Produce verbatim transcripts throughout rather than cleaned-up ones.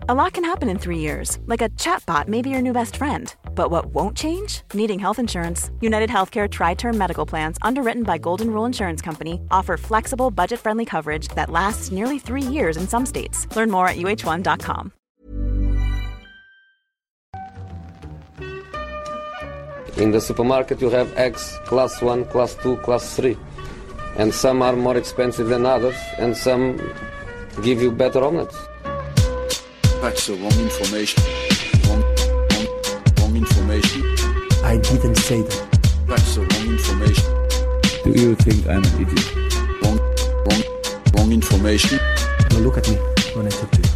A lot can happen in three years, like a chatbot may be your new best friend. But what won't change? Needing health insurance. United Healthcare Tri-Term Medical Plans, underwritten by Golden Rule Insurance Company, offer flexible, budget-friendly coverage that lasts nearly three years in some states. Learn more at U H one dot com. In the supermarket you have eggs class one, class two, class three. And some are more expensive than others, and some give you better omelets. That's the wrong information. Wrong, wrong, wrong information. I didn't say that. That's the wrong information. Do you think I'm an idiot? Wrong, wrong, wrong information. Now look at me when I talk to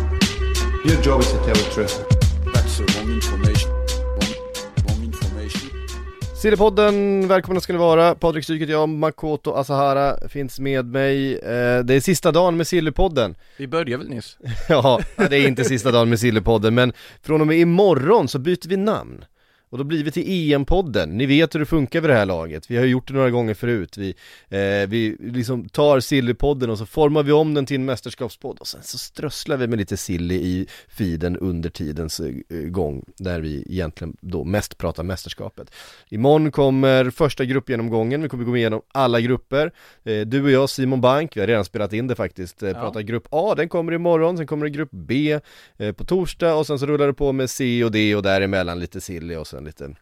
you. Your job is to tell the truth. That's the wrong information. Wrong, wrong information. Sillypodden, välkomna ska ni vara. Patrik Styket, jag, Makoto Asahara finns med mig. Eh, det är sista dagen med Sillypodden. Vi började väl nyss? Ja, det är inte sista dagen med Sillypodden, men från och med imorgon så byter vi namn. Och då blir vi till E M-podden. Ni vet hur det funkar vid det här laget. Vi har gjort det några gånger förut. Vi, eh, vi liksom tar Sillypodden och så formar vi om den till en mästerskapspodd. Och sen så strösslar vi med lite silly i feeden under tidens eh, gång. Där vi egentligen då mest pratar mästerskapet. Imorgon kommer första gruppgenomgången. Vi kommer gå igenom alla grupper. Eh, du och jag, Simon Bank, vi har redan spelat in det faktiskt. Eh, pratar ja. Grupp A, den kommer imorgon. Sen kommer det grupp B eh, på torsdag. Och sen så rullar det på med C och D och däremellan lite silly och sen lite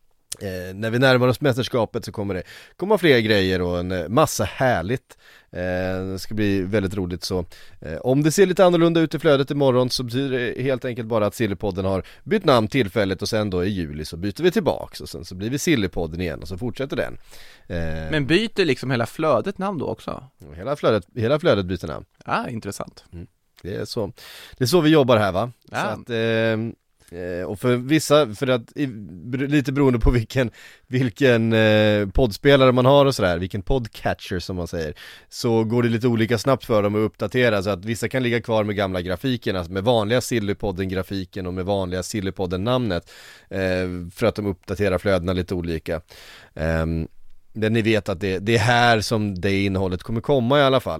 eh, när vi närmar oss mästerskapet så kommer det komma fler grejer och en massa härligt. Eh, det ska bli väldigt roligt, så eh, om det ser lite annorlunda ut i flödet imorgon så betyder det helt enkelt bara att Sillypodden har bytt namn tillfälligt och sen då i juli så byter vi tillbaks och sen så blir vi Sillypodden igen och så fortsätter den. Eh, Men byter liksom hela flödet namn då också? Hela flödet, hela flödet byter namn. Ah, intressant. Mm. Det är så, det är så vi jobbar här, va? Ja. Så att eh, och för vissa, för att lite beroende på vilken vilken eh, poddspelare man har och sådär, vilken podcatcher som man säger, så går det lite olika snabbt för dem att uppdatera, så att vissa kan ligga kvar med gamla grafiken, alltså med vanliga Sillypodden-grafiken och med vanliga Sillypodden-namnet, eh, för att de uppdaterar flödena lite olika. Eh, men ni vet att det, det är här som det innehållet kommer komma i alla fall.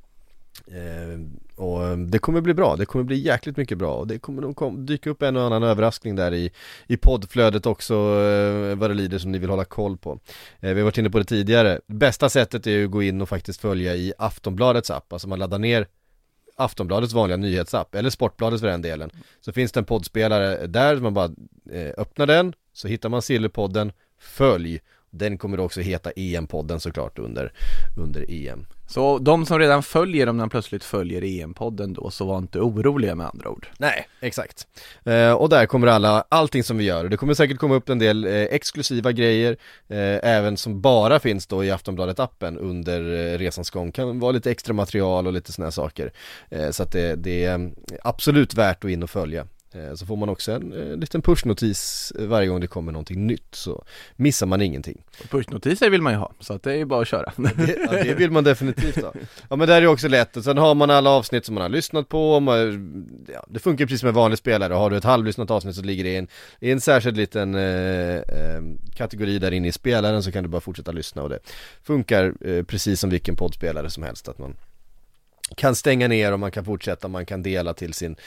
Eh, och det kommer bli bra, det kommer bli jäkligt mycket bra och det kommer nog kom, dyka upp en och annan överraskning där i, i poddflödet också, eh, vad det lider, som ni vill hålla koll på. eh, Vi har varit inne på det tidigare. Bästa sättet är ju att gå in och faktiskt följa i Aftonbladets app, alltså man laddar ner Aftonbladets vanliga nyhetsapp eller Sportbladets för den delen, så finns det en poddspelare där, man bara eh, öppnar den, så hittar man Sillypodden, följ. Den kommer också heta E M-podden såklart under, under E M. Så de som redan följer, om de plötsligt följer E M-podden då, så var inte oroliga med andra ord. Nej, exakt. Eh, och där kommer alla, allting som vi gör. Det kommer säkert komma upp en del eh, exklusiva grejer, eh, även som bara finns då i Aftonbladet-appen under eh, resans gång. Kan vara lite extra material och lite såna här saker. Eh, så att det, det är absolut värt att in och följa. Så får man också en, en liten pushnotis varje gång det kommer någonting nytt, så missar man ingenting. Och pushnotiser vill man ju ha, så att det är ju bara att köra. Det, ja, det vill man definitivt ha. Ja, men det är ju också lätt. Och sen har man alla avsnitt som man har lyssnat på. Man, ja, det funkar precis som en vanlig spelare. Har du ett halvlyssnat avsnitt så ligger det i en, i en särskild liten eh, eh, kategori där inne i spelaren, så kan du bara fortsätta lyssna. Och det funkar eh, precis som vilken poddspelare som helst, att man kan stänga ner och man kan fortsätta, man kan dela till sin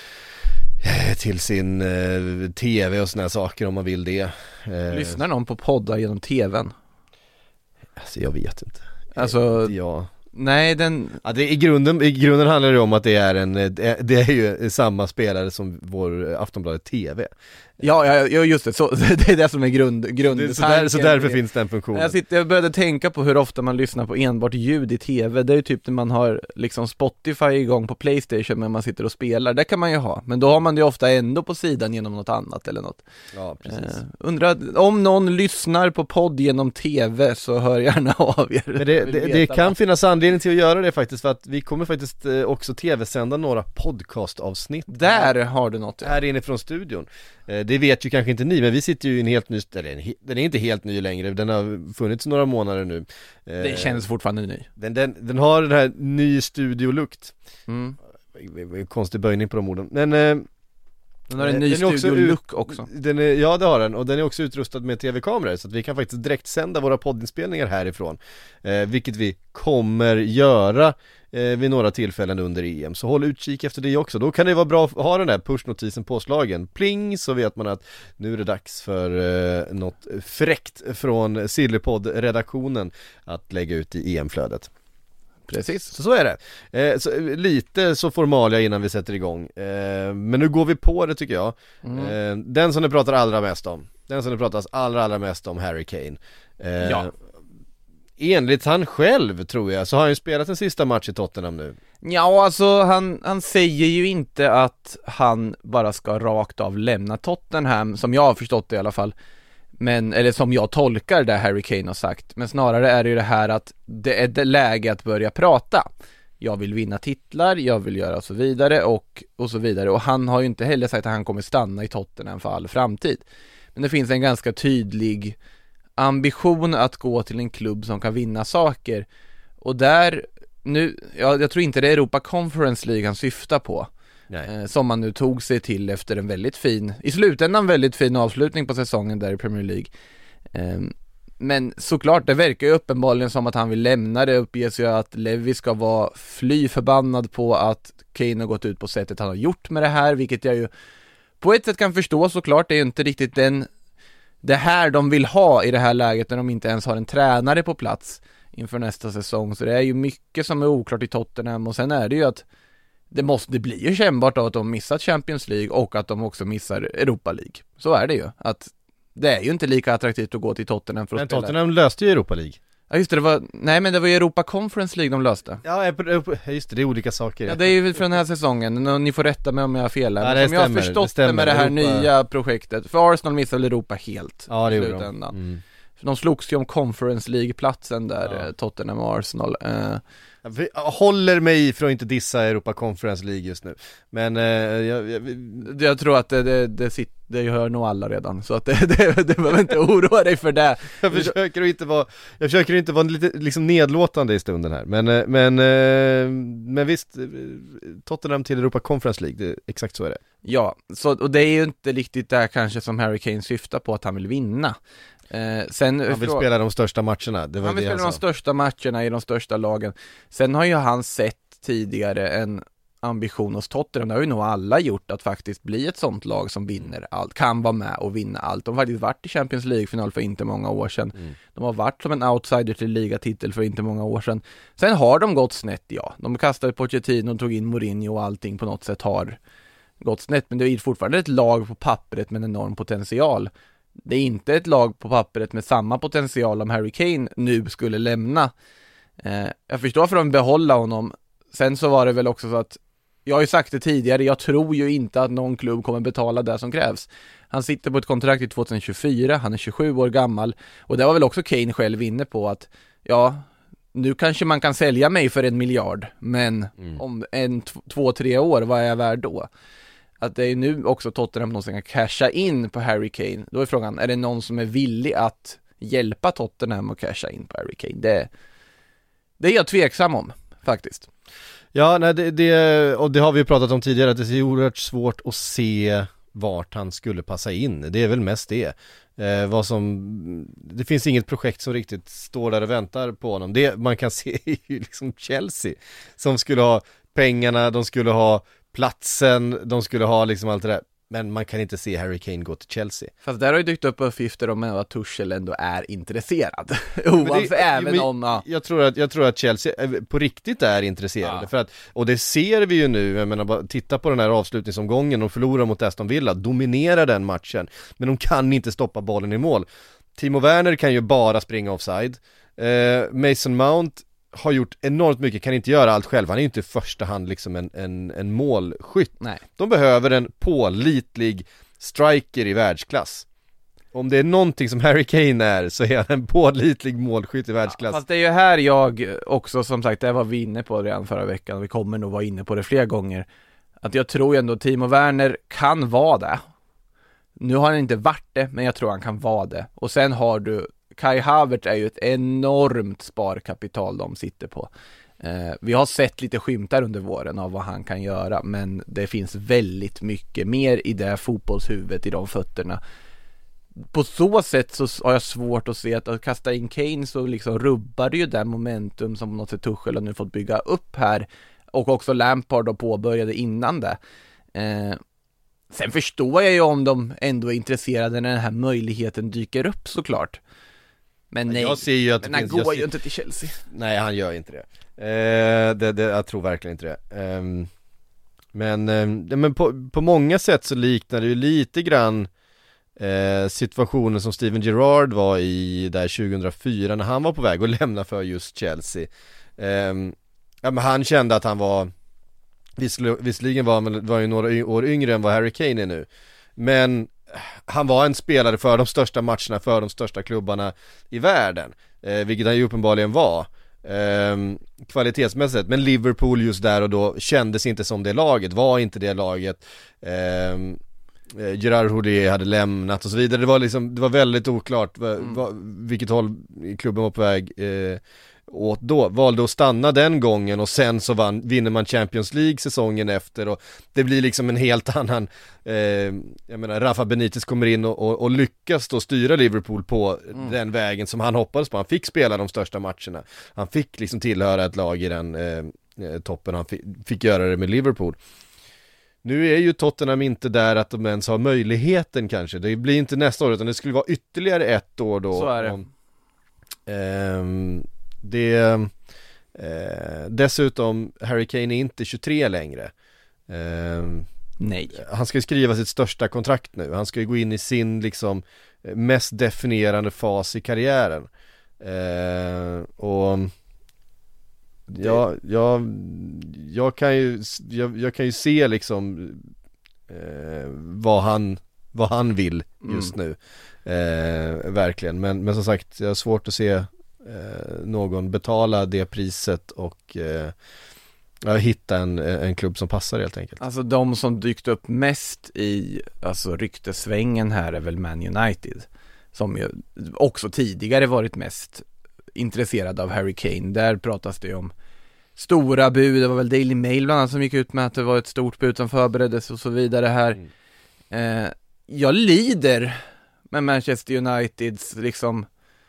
till sin eh, tv och såna här saker om man vill det. Eh, Lyssnar någon på poddar genom tvn? Alltså jag vet inte. Alltså, ja. Nej, den... Ja, det, i, grunden, I grunden handlar det om att det är en det är ju samma spelare som vår Aftonbladet T V. Ja, ja, ja, just det. Så, det är det som är grund, grund så, där, så därför finns den funktionen. Jag, sitter, jag började tänka på hur ofta man lyssnar på enbart ljud i tv. Det är ju typ när man har liksom Spotify igång på PlayStation, men man sitter och spelar. Det kan man ju ha. Men då har man det ofta ändå på sidan genom något annat eller något. Ja, precis. Eh, undrar, om någon lyssnar på podd genom tv, så hör gärna av er. Men det, det, det kan finnas anledning till att göra det faktiskt, för att vi kommer faktiskt eh, också tv-sända några podcastavsnitt. Där har du något. Ja. Här inifrån studion. Eh, det vet ju kanske inte ni, men vi sitter ju i en helt ny, eller den är inte helt ny längre, den har funnits några månader nu. Eh, den känns fortfarande ny. Den, den, den har den här ny studiolukt. Mm. Konstig böjning på de orden. Men eh, den har en ny studioluck också. Den är, ja, det har den. Och den är också utrustad med tv-kameror, så att vi kan faktiskt direkt sända våra poddinspelningar härifrån. Eh, vilket vi kommer göra eh, vid några tillfällen under E M. Så håll utkik efter det också. Då kan det vara bra att ha den där push-notisen påslagen. Pling, så vet man att nu är det dags för eh, något fräckt från Sillypodd-redaktionen att lägga ut i E M-flödet. Precis. Så, så är det. Eh, så, lite så formalia innan vi sätter igång. Eh, men nu går vi på det tycker jag. Mm. Eh, den som det pratar allra mest om. Den som det pratas allra, allra mest om, Harry Kane. Eh, Ja. Enligt han själv tror jag så har han ju spelat en sista match i Tottenham nu. Ja, alltså han, han säger ju inte att han bara ska rakt av lämna Tottenham, som jag har förstått det i alla fall. Men, eller som jag tolkar det Harry Kane har sagt. Men snarare är det ju det här att det är det läge att börja prata. Jag vill vinna titlar, jag vill göra så vidare och, och så vidare. Och han har ju inte heller sagt att han kommer stanna i Tottenham för all framtid. Men det finns en ganska tydlig ambition att gå till en klubb som kan vinna saker. Och där, nu, ja, jag tror inte det är Europa Conference League han syftar på. Eh, som man nu tog sig till efter en väldigt fin, i slutändan väldigt fin avslutning på säsongen där i Premier League. Eh, men såklart, det verkar ju uppenbarligen som att han vill lämna det. Uppges ju att Levy ska vara fly förbannad på att Kane har gått ut på sättet han har gjort med det här, vilket jag ju på ett sätt kan förstå. Såklart, det är ju inte riktigt den det här de vill ha i det här läget när de inte ens har en tränare på plats inför nästa säsong. Så det är ju mycket som är oklart i Tottenham, och sen är det ju att det måste det bli ju kännbart av att de missat Champions League och att de också missar Europa League. Så är det ju, att det är ju inte lika attraktivt att gå till Tottenham för att Men spela. Tottenham löste ju Europa League. Ja just det, det var, nej men det var ju Europa Conference League de löste. Ja just det, det är olika saker. Ja, det är ju för den här säsongen, och ni får rätta mig om jag har fel här. Ja, Men som jag har stämmer, förstått det det med det här Europa... nya projektet. För Arsenal missade Europa helt. Ja, det i gjorde de. slutändan. Mm. För de slogs ju om Conference League-platsen där, Ja. eh, Tottenham och Arsenal. Eh, Jag håller mig för att inte dissa Europa Conference League just nu. Men eh, jag, jag, jag tror att det, det, det, sitter, det hör nog alla redan. Så att det, det, det behöver inte oroa dig för det. jag försöker att inte vara Jag försöker inte vara lite liksom nedlåtande i stunden här. Men, eh, men, eh, men visst, eh, Tottenham till Europa Conference League, det, exakt så är det. Ja, så, och det är ju inte riktigt där kanske som Harry Kane syftar på att han vill vinna. Eh, sen, Han vill frå- spela de största matcherna. Det var han vill det spela han de sa. största matcherna i de största lagen. Sen har ju han sett tidigare en ambition hos Tottenham, det har ju nog alla gjort, att faktiskt bli ett sånt lag som vinner allt, kan vara med och vinna allt. De har faktiskt varit i Champions League-final för inte många år sedan. Mm. De har varit som en outsider till ligatitel för inte många år sedan. Sen har de gått snett, ja. De kastade Pochettino och tog in Mourinho och allting på något sätt har gått snett, men det är fortfarande ett lag på pappret med en enorm potential. Det är inte ett lag på pappret med samma potential om Harry Kane nu skulle lämna. Eh, jag förstår varför de behålla honom. Sen så var det väl också så att, jag har ju sagt det tidigare, jag tror ju inte att någon klubb kommer betala det som krävs. Han sitter på ett kontrakt i tjugohundratjugofyra, han är tjugosju år gammal, och det var väl också Kane själv inne på att, ja, nu kanske man kan sälja mig för en miljard, men mm. om en, t- två, tre år, vad är jag värd då? Att det är nu också Tottenham någonsin kan casha in på Harry Kane. Då är frågan, är det någon som är villig att hjälpa Tottenham att casha in på Harry Kane? Det, det är jag tveksam om, faktiskt. Ja, nej, det, det, och det har vi ju pratat om tidigare, att det är oerhört svårt att se vart han skulle passa in. Det är väl mest det. Eh, vad som, det finns inget projekt som riktigt står där och väntar på honom. Det man kan se är ju liksom Chelsea, som skulle ha pengarna, de skulle ha platsen, de skulle ha liksom allt det där. Men man kan inte se Harry Kane gå till Chelsea. Fast där har ju dykt upp uppgifter om att Tuchel ändå är intresserad. Oavsett, det, även men, om... Ja. Jag, tror att, jag tror att Chelsea på riktigt är intresserade. Ja. För att, och det ser vi ju nu, jag menar, bara titta på den här avslutningsomgången, de förlorar mot Aston Villa, dominerar den matchen. Men de kan inte stoppa bollen i mål. Timo Werner kan ju bara springa offside. Eh, Mason Mount har gjort enormt mycket, kan inte göra allt själv. Han är ju inte i första hand liksom en, en, en målskytt. Nej. De behöver en pålitlig striker i världsklass. Om det är någonting som Harry Kane är, så är han en pålitlig målskytt i världsklass. Ja, fast det är ju här jag också, som sagt, det var vi inne på redan förra veckan, och vi kommer nog vara inne på det flera gånger, att jag tror ändå Timo Werner kan vara det. Nu har han inte varit det, men jag tror han kan vara det. Och sen har du Kai Havertz, är ju ett enormt sparkapital de sitter på. Eh, vi har sett lite skymtar under våren av vad han kan göra, men det finns väldigt mycket mer i det fotbollshuvudet, i de fötterna. på så sätt så har jag svårt att se att att kasta in Kane så liksom rubbar det ju det momentum som på något sätt Tuchel har nu fått bygga upp här, och också Lampard då påbörjade innan det. Eh, sen förstår jag ju om de ändå är intresserade när den här möjligheten dyker upp, såklart. Men nej, jag ser ju att men det han finns, går ser, ju inte till Chelsea. Nej, han gör inte det. Eh, det, det jag tror verkligen inte det. Eh, men eh, men på, på många sätt så liknar det ju lite grann eh, situationen som Steven Gerrard var i där tjugohundrafyra när han var på väg att lämna för just Chelsea. Eh, ja, men han kände att han var Visserligen, visserligen var han var ju några år yngre än vad Harry Kane är nu, men han var en spelare för de största matcherna, för de största klubbarna i världen, eh, vilket han ju uppenbarligen var eh, kvalitetsmässigt, men Liverpool just där och då kändes inte som det laget, var inte det laget. eh, Gerard Houllier hade lämnat och så vidare. Det var liksom, det var väldigt oklart va, Mm. va, vilket håll klubben var på väg eh, åt då. Valde att stanna den gången och sen så vann, vinner man Champions League säsongen efter, och det blir liksom en helt annan eh, jag menar, Rafa Benitez kommer in och, och, och lyckas då styra Liverpool på Mm. den vägen som han hoppades på. Han fick spela de största matcherna, han fick liksom tillhöra ett lag i den eh, toppen, han fick, fick göra det med Liverpool. Nu är ju Tottenham inte där att de ens har möjligheten kanske. Det blir inte nästa år, utan det skulle vara ytterligare ett år då. Så är det. Om, ehm, det eh, dessutom, Harry Kane är inte tjugotre längre. Ehm, Nej. han ska ju skriva sitt största kontrakt nu. Han ska ju gå in i sin liksom mest definierande fas i karriären. Ehm, och Ja, jag, jag kan ju jag, jag kan ju se liksom eh, vad han vad han vill just Mm. nu eh, verkligen, men, men som sagt, jag har svårt att se eh, någon betala det priset och eh, hitta en, en klubb som passar helt enkelt. Alltså de som dykt upp mest i alltså ryktesvängen här är väl Man United, som ju också tidigare varit mest intresserad av Harry Kane. Där pratas det ju om stora bud. Det var väl Daily Mail bland annat som gick ut med att det var ett stort bud som förbereddes och så vidare här. Mm. Eh, jag lider med Manchester Uniteds liksom,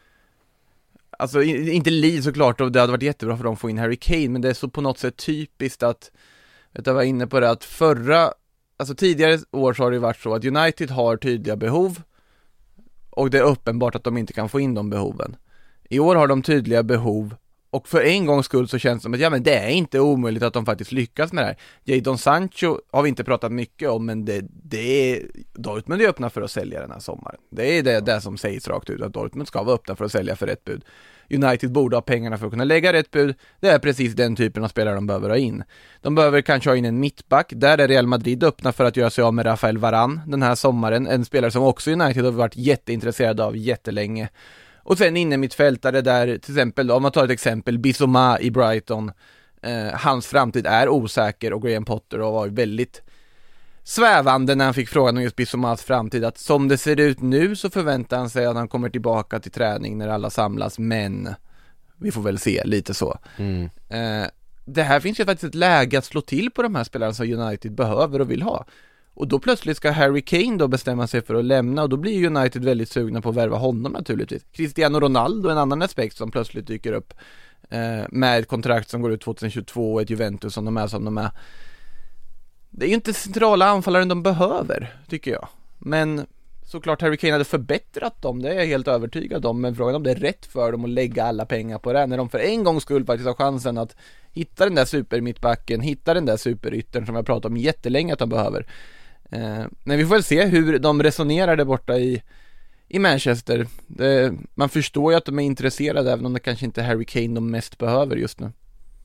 alltså inte lid såklart, och det hade varit jättebra för dem att få in Harry Kane, men det är så på något sätt typiskt att, vet jag var inne på det, att förra, alltså tidigare år så har det varit så att United har tydliga behov och det är uppenbart att de inte kan få in de behoven. I år har de tydliga behov, och för en gångs skull så känns det som att ja, men det är inte omöjligt att de faktiskt lyckas med det här. Jadon Sancho har vi inte pratat mycket om, men det, det är Dortmund är öppna för att sälja den här sommaren. Det är det, det som sägs rakt ut, att Dortmund ska vara öppna för att sälja för rätt bud. United borde ha pengarna för att kunna lägga rätt bud. Det är precis den typen av spelare de behöver ha in. De behöver kanske ha in en mittback. Där är Real Madrid öppna för att göra sig av med Rafael Varane den här sommaren. En spelare som också United har varit jätteintresserad av jättelänge. Och sen inne mittfältare där, till exempel, om man tar ett exempel, Bissouma i Brighton, eh, hans framtid är osäker, och Graham Potter har varit väldigt svävande när han fick frågan om just Bissoumas framtid, att som det ser ut nu så förväntar han sig att han kommer tillbaka till träning när alla samlas, men vi får väl se, lite så. Mm. Eh, det här finns ju faktiskt ett läge att slå till på de här spelarna som United behöver och vill ha. Och då plötsligt ska Harry Kane då bestämma sig för att lämna, och då blir United väldigt sugna på att värva honom naturligtvis. Cristiano Ronaldo, en annan aspekt som plötsligt dyker upp eh, med ett kontrakt som går ut tjugohundratjugotvå och ett Juventus som de är som de är. Det är ju inte centrala anfallaren de behöver, tycker jag. Men såklart Harry Kane hade förbättrat dem, det är jag helt övertygad om, men frågan om det är rätt för dem att lägga alla pengar på det när de för en gångs skull faktiskt har chansen att hitta den där supermittbacken, hitta den där superyttern som jag pratat om jättelänge att de behöver. Eh, men vi får väl se hur de resonerar där borta i, i Manchester. Det, man förstår ju att de är intresserade, även om det kanske inte är Harry Kane de mest behöver just nu.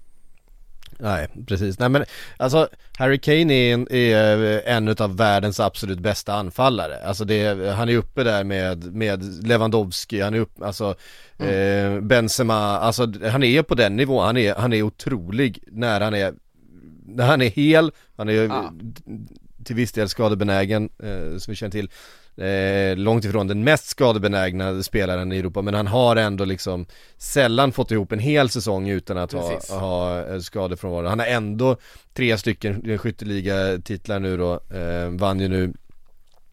Nej, precis. Nej, men alltså Harry Kane är en, är en av världens absolut bästa anfallare. Alltså det, han är uppe där med, med Lewandowski, han är upp, alltså mm. eh, Benzema, alltså han är på den nivån, han är, han är otrolig när han är när han är hel, han är ah. till viss del skadebenägen, eh, som vi känner till. Eh, långt ifrån den mest skadebenägna spelaren i Europa, men han har ändå liksom sällan fått ihop en hel säsong utan att ha, ha skador från varandra. Han har ändå tre stycken skytteliga titlar nu då, eh, vann ju nu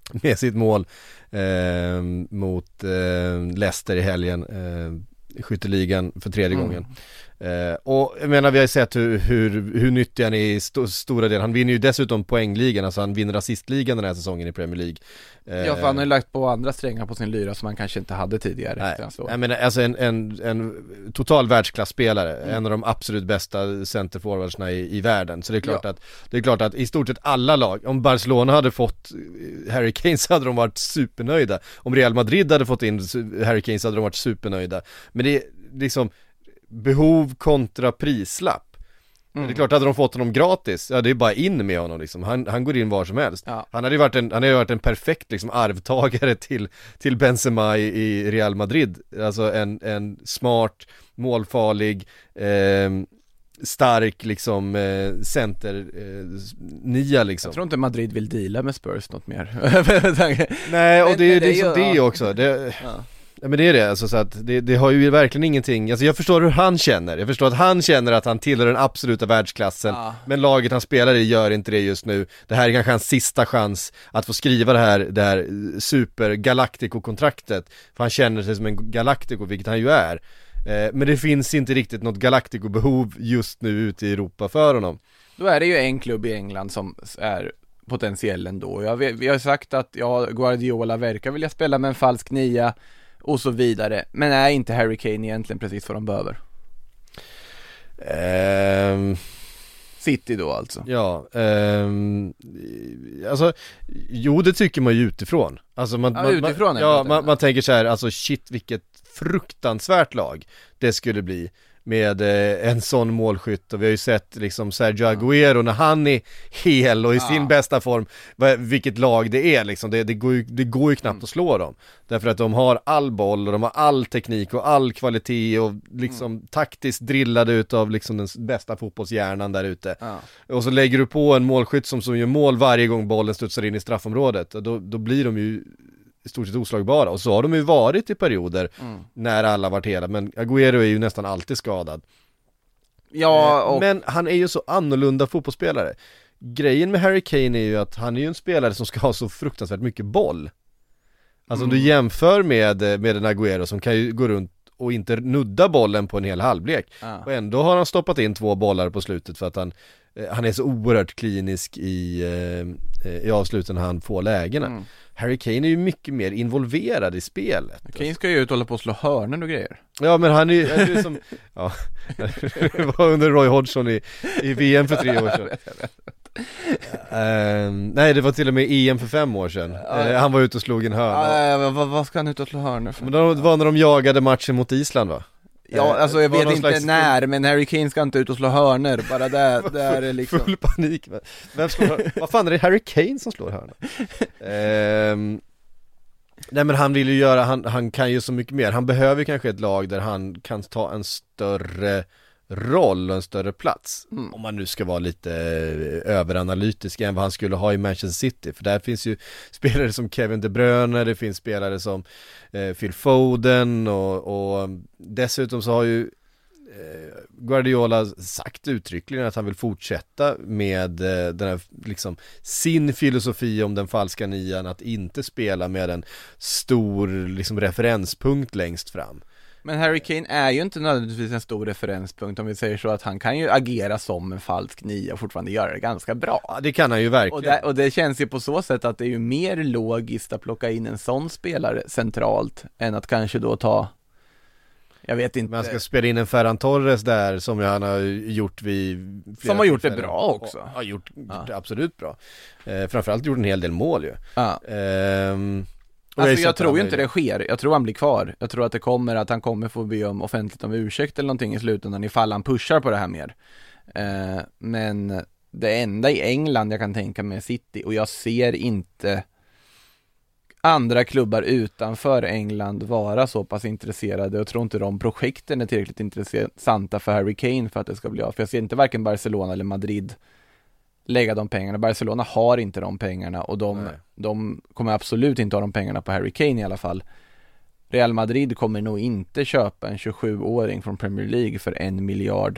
med sitt mål eh, mot eh, Leicester i helgen, eh, skytteligan för tredje mm. gången. Eh, och jag menar, vi har ju sett hur, hur, hur nyttig han är i st- stora delar. Han vinner ju dessutom poängligan, alltså han vinner assistligan den här säsongen i Premier League. Eh, ja, för han har ju lagt på andra strängar på sin lyra som han kanske inte hade tidigare. Nej, jag menar, alltså en, en, en total världsklasspelare, mm. en av de absolut bästa centerforwardsna i, i världen. Så det är klart ja. att det är klart att i stort sett alla lag, om Barcelona hade fått Harry Kane så hade de varit supernöjda. Om Real Madrid hade fått in Harry Kane så hade de varit supernöjda. Men det är liksom behov kontra prislapp. Mm. Det är klart, hade de fått honom gratis, ja det är bara in med honom liksom. Han, han går in var som helst. Ja. Han hade ju varit en, han hade ju varit en perfekt liksom arvtagare till, till Benzema i, i Real Madrid. Alltså en, en smart, målfarlig, eh, stark liksom eh, center eh, nia liksom. Jag tror inte Madrid vill deala med Spurs något mer. Nej, och det, men, det, det, det är som ja. det också. Det, ja. Ja, men det är det, alltså, så att det, det har ju verkligen ingenting. Alltså jag förstår hur han känner. Jag förstår att han känner att han tillhör den absoluta världsklassen, ja. Men laget han spelar i gör inte det just nu. Det här är kanske hans sista chans att få skriva det här, det här super Galactico-kontraktet. För han känner sig som en Galactico, vilket han ju är. eh, Men det finns inte riktigt något Galactico-behov just nu ute i Europa för honom. Då är det ju en klubb i England som är potentiell ändå. Jag, vi, vi har sagt att ja, Guardiola verkar vilja spela med en falsk nia och så vidare. Men är inte Harry Kane egentligen precis vad de behöver? Um, City då alltså. Ja, um, alltså jo, det tycker man ju utifrån. Alltså man, ja, man, utifrån man, ja, man, man tänker så här, alltså shit vilket fruktansvärt lag det skulle bli med eh, en sån målskytt. Och vi har ju sett liksom Sergio Aguero när han är hel och i ja. sin bästa form, vilket lag det är liksom. Det, det, går, ju, det går ju knappt mm. att slå dem. Därför att de har all boll och de har all teknik och all kvalitet och liksom mm. taktiskt drillade utav liksom den bästa fotbollshjärnan där ute. Ja. Och så lägger du på en målskytt som, som gör mål varje gång bollen studsar in i straffområdet. Och då, då blir de ju i stort sett oslagbara. Och så har de ju varit i perioder mm. när alla varit hela. Men Aguero är ju nästan alltid skadad. Ja, och... Men han är ju så annorlunda fotbollsspelare. Grejen med Harry Kane är ju att han är ju en spelare som ska ha så fruktansvärt mycket boll. Alltså mm. om du jämför med, med en Aguero som kan ju gå runt och inte nudda bollen på en hel halvlek. Ah. Och ändå har han stoppat in två bollar på slutet för att han, han är så oerhört klinisk i, i avsluten när han får lägena. Mm. Harry Kane är ju mycket mer involverad i spelet. Kane ska ju ut och hålla på att slå hörnen och grejer. Ja, men han är ju är som ja, det var under Roy Hodgson i, i V M för tre år sedan. uh, nej, det var till och med E M för fem år sedan. Uh, han var ute och slog en hörna. Uh, vad, vad ska han ut och slå hörner för? Men det var när de jagade matchen mot Island, va? Ja, alltså jag vet inte när, men Harry Kane ska inte ut och slå hörner. Bara där, där är liksom full panik. Vem slår, vad fan är det Harry Kane som slår hörner? ehm, nej, men han vill ju göra, han, han kan ju så mycket mer. Han behöver kanske ett lag där han kan ta en större roll och en större plats. Mm. Om man nu ska vara lite överanalytisk än vad han skulle ha i Manchester City. För där finns ju spelare som Kevin De Bruyne, det finns spelare som eh, Phil Foden och, och dessutom så har ju eh, Guardiola sagt uttryckligen att han vill fortsätta med eh, den här, liksom, sin filosofi om den falska nian, att inte spela med en stor liksom, referenspunkt längst fram. Men Harry Kane är ju inte nödvändigtvis en stor referenspunkt, om vi säger så, att han kan ju agera som en falsk nia och fortfarande göra det ganska bra. Ja, det kan han ju verkligen. Och det, och det känns ju på så sätt att det är ju mer logiskt att plocka in en sån spelare centralt än att kanske då ta, jag vet inte. Man ska spela in en Ferran Torres där som han har gjort vid som har gjort det bra också. Ja, har gjort, gjort ja. det absolut bra. Eh, framförallt gjort en hel del mål ju. Ja. Ehm Alltså jag, jag tror ju inte det sker. Jag tror han blir kvar. Jag tror att det kommer att han kommer få be om offentligt om ursäkt eller någonting i slutändan ifall han pushar på det här mer. Eh, men det enda i England jag kan tänka mig är City, och jag ser inte andra klubbar utanför England vara så pass intresserade, och tror inte de projekten är tillräckligt intressanta för Harry Kane för att det ska bli av. För jag ser inte varken Barcelona eller Madrid lägga de pengarna. Barcelona har inte de pengarna, och de, de kommer absolut inte ha de pengarna på Harry Kane i alla fall. Real Madrid kommer nog inte köpa en tjugosjuåring från Premier League för en miljard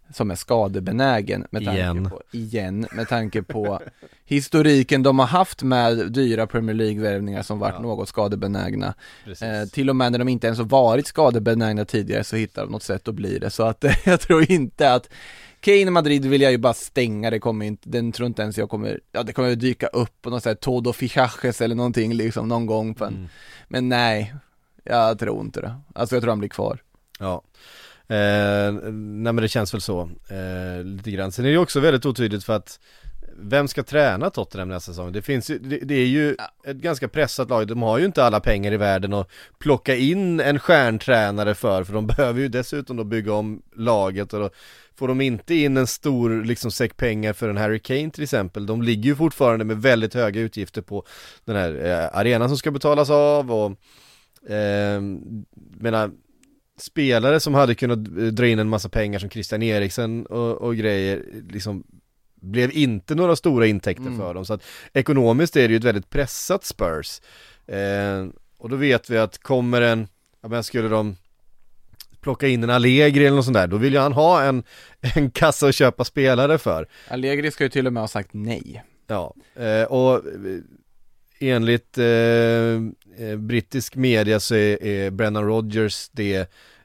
som är skadebenägen med tanke Igen. på, igen, med tanke på historiken de har haft med dyra Premier League-värvningar som varit Ja. något skadebenägna. Precis. Eh, till och med när de inte ens har varit skadebenägna tidigare så hittar de något sätt att bli det. Så att jag tror inte att Kane Madrid vill jag ju bara stänga, det kommer inte, den tror inte ens jag kommer, ja det kommer att dyka upp på något sånt här Todo Fichajes eller någonting liksom någon gång på en, Mm. men nej, jag tror inte det. Alltså jag tror han blir kvar. Ja. Eh, nej men det känns väl så eh, lite grann. Sen är det ju också väldigt otydligt för att vem ska träna Tottenham nästa säsong? Det finns ju, det, det är ju ett ganska pressat lag. De har ju inte alla pengar i världen att plocka in en stjärntränare för, för de behöver ju dessutom då bygga om laget, och då får de inte in en stor liksom säck pengar för en Harry Kane till exempel. De ligger ju fortfarande med väldigt höga utgifter på den här eh, arenan som ska betalas av, och eh, menar spelare som hade kunnat dra in en massa pengar som Christian Eriksen och, och grejer liksom blev inte några stora intäkter Mm. för dem, så att ekonomiskt är det ju ett väldigt pressat Spurs eh, och då vet vi att kommer en, ja men skulle de plocka in en Allegri eller något sånt där, då vill ju han ha en, en kassa att köpa spelare för. Allegri ska ju till och med ha sagt nej. Ja, eh, och enligt eh, eh, brittisk media så är, är Brendan Rodgers det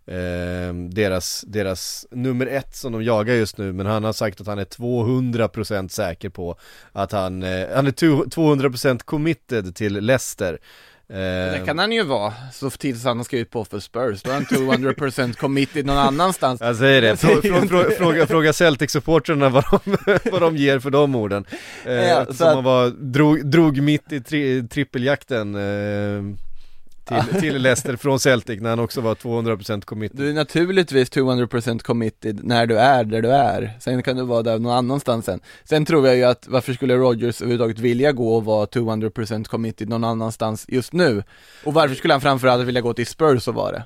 eh, deras, deras nummer ett som de jagar just nu, men han har sagt att han är tvåhundra procent säker på att han, eh, han är tvåhundra procent committed till Leicester. Det kan han ju vara, så tills han ska ut på för Spurs, då är han tvåhundra procent committed någon annanstans. Jag säger det, frå, frå, frå, fråga, fråga Celtic-supportrarna vad de, vad de ger för de orden. Eh, Ja, eftersom så att- man var, drog, drog mitt i tri, trippeljakten eh, till, till Leicester från Celtic när han också var tvåhundra procent committed. Du är naturligtvis tvåhundra procent committed när du är där du är. Sen kan du vara där någon annanstans sen. Sen tror jag ju att varför skulle Rodgers överhuvudtaget vilja gå och vara tvåhundra procent committed någon annanstans just nu? Och varför skulle han framförallt vilja gå till Spurs och vara det?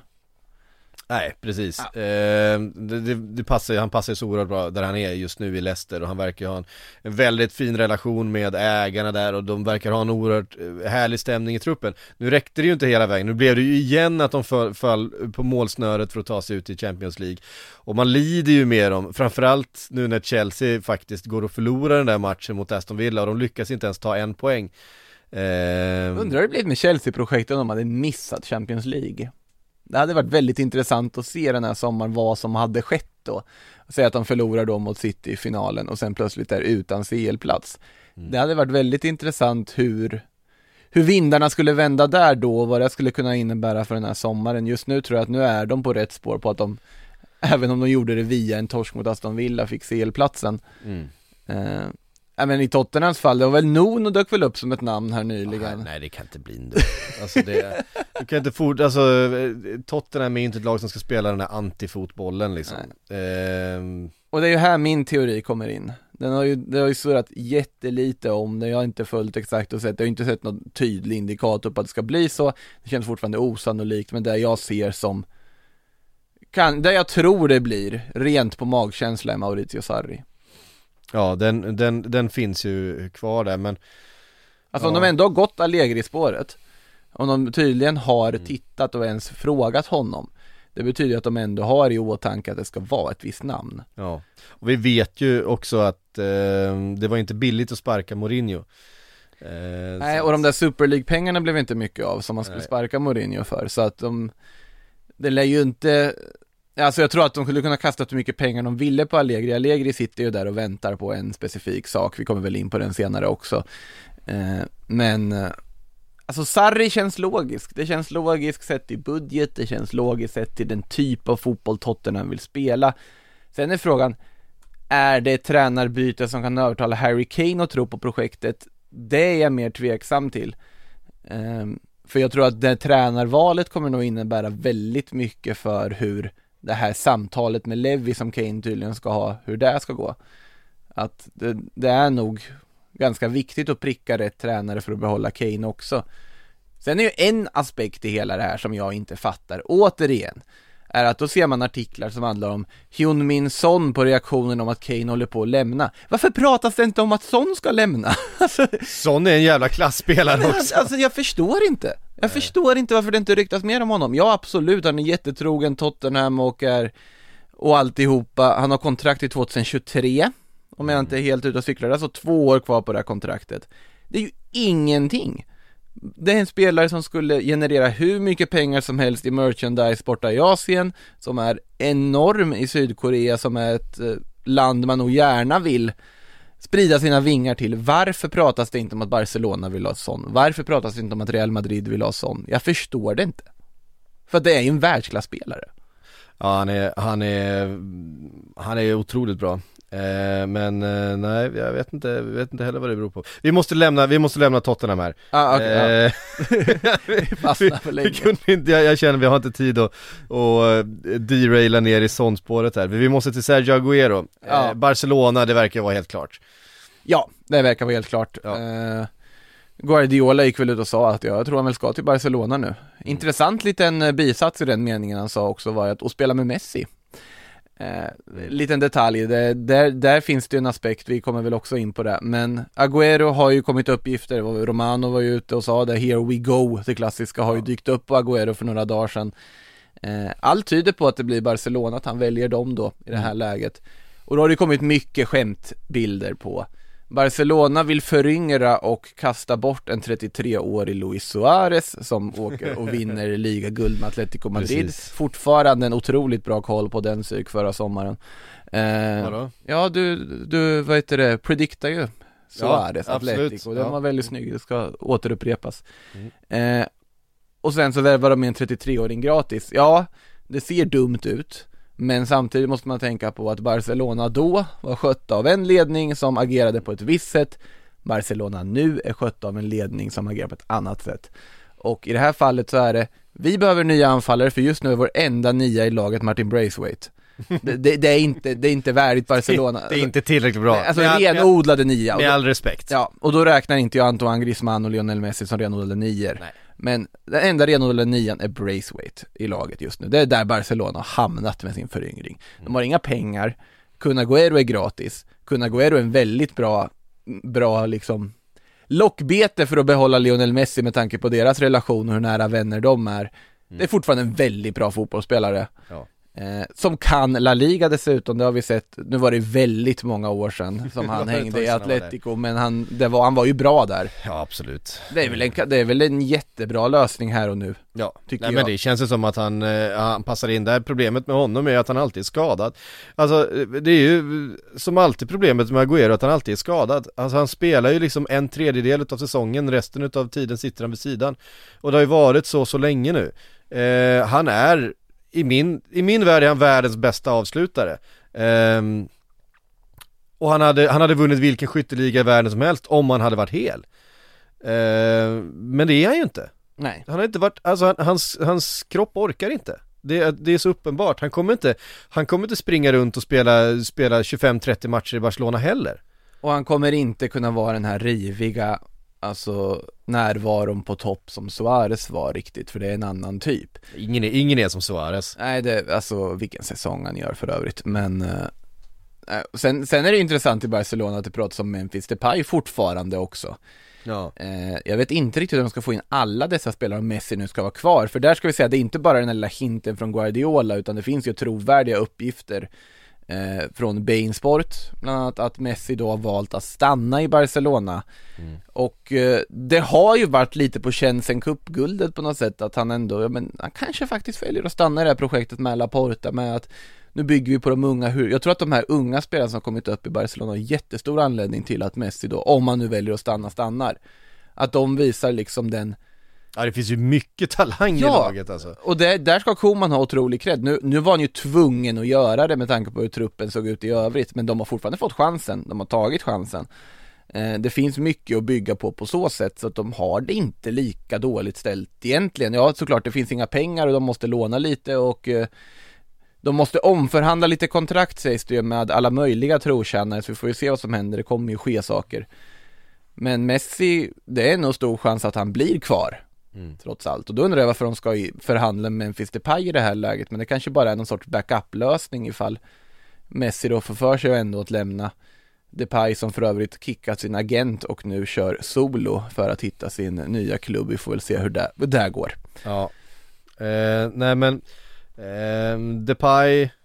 Nej, precis. Ja. Eh, det, det, det passar, han passar så oerhört bra där han är just nu i Leicester, och han verkar ha en, en väldigt fin relation med ägarna där, och de verkar ha en oerhört härlig stämning i truppen. Nu räckte det ju inte hela vägen, nu blev det ju igen att de föll, föll på målsnöret för att ta sig ut i Champions League, och man lider ju med dem, framförallt nu när Chelsea faktiskt går och förlorar den där matchen mot Aston Villa, och de lyckas inte ens ta en poäng. eh, Undrar det blivit med Chelsea-projektet om de hade missat Champions League. Det hade varit väldigt intressant att se den här sommaren vad som hade skett då. Säg att de förlorar då mot City i finalen och sen plötsligt är utan C L-plats. Mm. Det hade varit väldigt intressant hur, hur vindarna skulle vända där då, och vad det skulle kunna innebära för den här sommaren. Just nu tror jag att nu är de på rätt spår på att de, även om de gjorde det via en torsk mot Aston Villa, fick C L-platsen. Mm. Eh, Även i Tottenhams fall, det var väl Nuno dök väl upp som ett namn här nyligen. Ah, nej, det kan inte bli nu. Alltså det, du kan inte fort, alltså Tottenham är inte ett lag som ska spela den här antifotbollen liksom. Ehm. Och det är ju här min teori kommer in. Den har ju, det har ju surrat jättelite om det, jag har inte följt exakt och sett, jag har inte sett någon tydlig indikator på att det ska bli så. Det känns fortfarande osannolikt, men det jag ser som kan, det jag tror det blir, rent på magkänsla, är Maurizio Sarri. Ja, den, den, den finns ju kvar där, men alltså ja. om de ändå har gått Allegri-spåret, om de tydligen har mm. tittat och ens frågat honom, det betyder att de ändå har i åtanke att det ska vara ett visst namn. Ja, och vi vet ju också att eh, det var inte billigt att sparka Mourinho. Eh, Nej, och de där Super League-pengarna blev inte mycket av som man skulle Nej. sparka Mourinho för, så att de, det lär ju inte. Alltså jag tror att de skulle kunna kasta hur mycket pengar de ville på Allegri. Allegri sitter ju där och väntar på en specifik sak. Vi kommer väl in på den senare också. Eh, men eh, alltså Sarri känns logisk. Det känns logiskt sett i budget. Det känns logiskt sett till den typ av fotboll Tottenham vill spela. Sen är frågan, är det ett tränarbyte som kan övertala Harry Kane att tro på projektet? Det är jag mer tveksam till. Eh, för jag tror att det tränarvalet kommer nog innebära väldigt mycket för hur det här samtalet med Levy som Kane tydligen ska ha, hur det ska gå. Att det, det är nog ganska viktigt att pricka rätt tränare för att behålla Kane också. Sen är ju en aspekt i hela det här som jag inte fattar, återigen, är att då ser man artiklar som handlar om Heung-min Son på reaktionen om att Kane håller på att lämna. Varför pratas det inte om att Son ska lämna? Alltså, Son är en jävla klassspelare också. Alltså jag förstår inte. Jag Nej. förstår inte varför det inte ryktas mer om honom. Ja, absolut, han är jättetrogen Tottenham och är och alltihopa. Han har kontrakt i tjugohundratjugotre, om jag inte är helt ute och cyklar, alltså två år kvar på det här kontraktet. Det är ju ingenting. Det är en spelare som skulle generera hur mycket pengar som helst i merchandise borta i Asien, som är enorm i Sydkorea, som är ett eh, land man nog gärna vill sprida sina vingar till. Varför pratas det inte om att Barcelona vill ha sån? Varför pratas det inte om att Real Madrid vill ha sån? Jag förstår det inte. För det är ju en världsklasspelare. Ja, han är, han är, han är otroligt bra. Eh, men eh, nej, jag vet inte, jag vet inte heller vad det beror på. Vi måste lämna, vi måste lämna Tottenham här. Ah, okay, eh, ja. vi, fastnar för länge. vi kunde inte, jag, jag känner vi har inte tid att, att deraila ner i sånspåret här. Vi måste till Sergio Aguero. Ja. Eh, Barcelona, det verkar vara helt klart. Ja, det verkar vara helt klart. Ja. Eh, Guardiola gick väl ut och sa att jag tror han väl ska till Barcelona nu. Intressant liten bisats i den meningen han sa också var att, att spela med Messi. Eh, liten detalj, det, där, där finns det en aspekt, vi kommer väl också in på det, men Agüero har ju kommit uppgifter, Romano var ju ute och sa det, here we go, det klassiska har ju dykt upp på Agüero för några dagar sedan. eh, allt tyder på att det blir Barcelona, att han väljer dem då i det här mm. läget, och då har det kommit mycket skämtbilder på Barcelona vill föryngra och kasta bort en trettiotre-årig Luis Suarez som åker och vinner ligaguld med Atletico Madrid. Precis. Fortfarande en otroligt bra koll på den psyk förra sommaren. Eh, ja, du, du vad heter det, prediktar ju Suarez, ja, Atletico. Den ja. var väldigt snygg, det ska återupprepas. Mm. Eh, och sen så värvar de med en trettiotre-åring gratis. Ja, det ser dumt ut. Men samtidigt måste man tänka på att Barcelona då var skött av en ledning som agerade på ett visst sätt. Barcelona nu är skött av en ledning som agerar på ett annat sätt. Och i det här fallet så är det, vi behöver nya anfallare, för just nu är vår enda nia i laget Martin Braithwaite. Det, det, det, är inte, det är inte värdigt Barcelona. Det är inte tillräckligt bra. Alltså en renodlade nia. Med all respekt. Ja, och då räknar inte jag Antoine Griezmann och Lionel Messi som renodlade nior. Nej. Men den enda renodlade nian är Braithwaite i laget just nu. Det är där Barcelona har hamnat med sin föryngring. De har inga pengar. Kun Agüero är gratis. Kun Agüero är en väldigt bra, bra liksom lockbete för att behålla Lionel Messi med tanke på deras relation och hur nära vänner de är. Det är fortfarande en väldigt bra fotbollsspelare. Ja. Eh, som kan La Liga dessutom, det har vi sett. Nu var det väldigt många år sedan som han hängde i Atletico, men han, det var, han var ju bra där. Ja, absolut. Det är väl en, det är väl en jättebra lösning här och nu. Ja, nej, men det känns som att han, eh, han passar in där. Problemet med honom är att han alltid är skadad. Alltså, det är ju som alltid problemet med Agüero, att han alltid är skadad. Alltså, han spelar ju liksom en tredjedel av säsongen, resten av tiden sitter han vid sidan. Och det har ju varit så så länge nu. Eh, han är I min, I min värld är han världens bästa avslutare. Um, och han hade, han hade vunnit vilken skytteliga i världen som helst om han hade varit hel. Uh, men det är han ju inte. Nej. Han har inte varit, alltså han, hans, hans kropp orkar inte. Det, det är så uppenbart. Han kommer inte, han kommer inte springa runt och spela, spela tjugofem trettio matcher i Barcelona heller. Och han kommer inte kunna vara den här riviga, alltså närvaron på topp som Suarez var riktigt, för det är en annan typ. Ingen är, ingen är som Suarez. Nej, det, alltså vilken säsong han gör för övrigt. Men äh, sen, sen är det intressant i Barcelona att det pratas om Memphis Depay fortfarande också. Ja. Eh, jag vet inte riktigt hur de ska få in alla dessa spelare om Messi nu ska vara kvar. För där ska vi säga att det är inte bara den här lilla hinten från Guardiola, utan det finns ju trovärdiga uppgifter Eh, från Bein Sport bland annat, att Messi då har valt att stanna i Barcelona. Mm. Och eh, det har ju varit lite på känseln cupguldet på något sätt, att han ändå, ja, men han kanske faktiskt väljer att stanna i det här projektet med Laporta, med att nu bygger vi på de unga. Hur, jag tror att de här unga spelarna som kommit upp i Barcelona har jättestor anledning till att Messi då, om man nu väljer att stanna, stannar. Att de visar liksom den. Ja, det finns ju mycket talang ja, i laget alltså. Och det, där ska Koeman ha otrolig cred. Nu, nu var han ju tvungen att göra det med tanke på hur truppen såg ut i övrigt. Men de har fortfarande fått chansen. De har tagit chansen. Eh, det finns mycket att bygga på på så sätt. Så att de har det inte lika dåligt ställt egentligen. Ja, såklart det finns inga pengar och de måste låna lite. Och eh, de måste omförhandla lite kontrakt, sägs det ju, med alla möjliga trotjänare. Så vi får ju se vad som händer. Det kommer ju ske saker. Men Messi, det är nog stor chans att han blir kvar. Mm. Trots allt. Och då undrar jag varför de ska förhandla med Memphis Depay i det här läget. Men det kanske bara är någon sorts backup-lösning ifall Messi då får för sig och ändå att lämna. Depay som för övrigt kickat sin agent och nu kör solo för att hitta sin nya klubb. Vi får väl se hur det, hur det går. Ja. Eh, nej men eh, Depay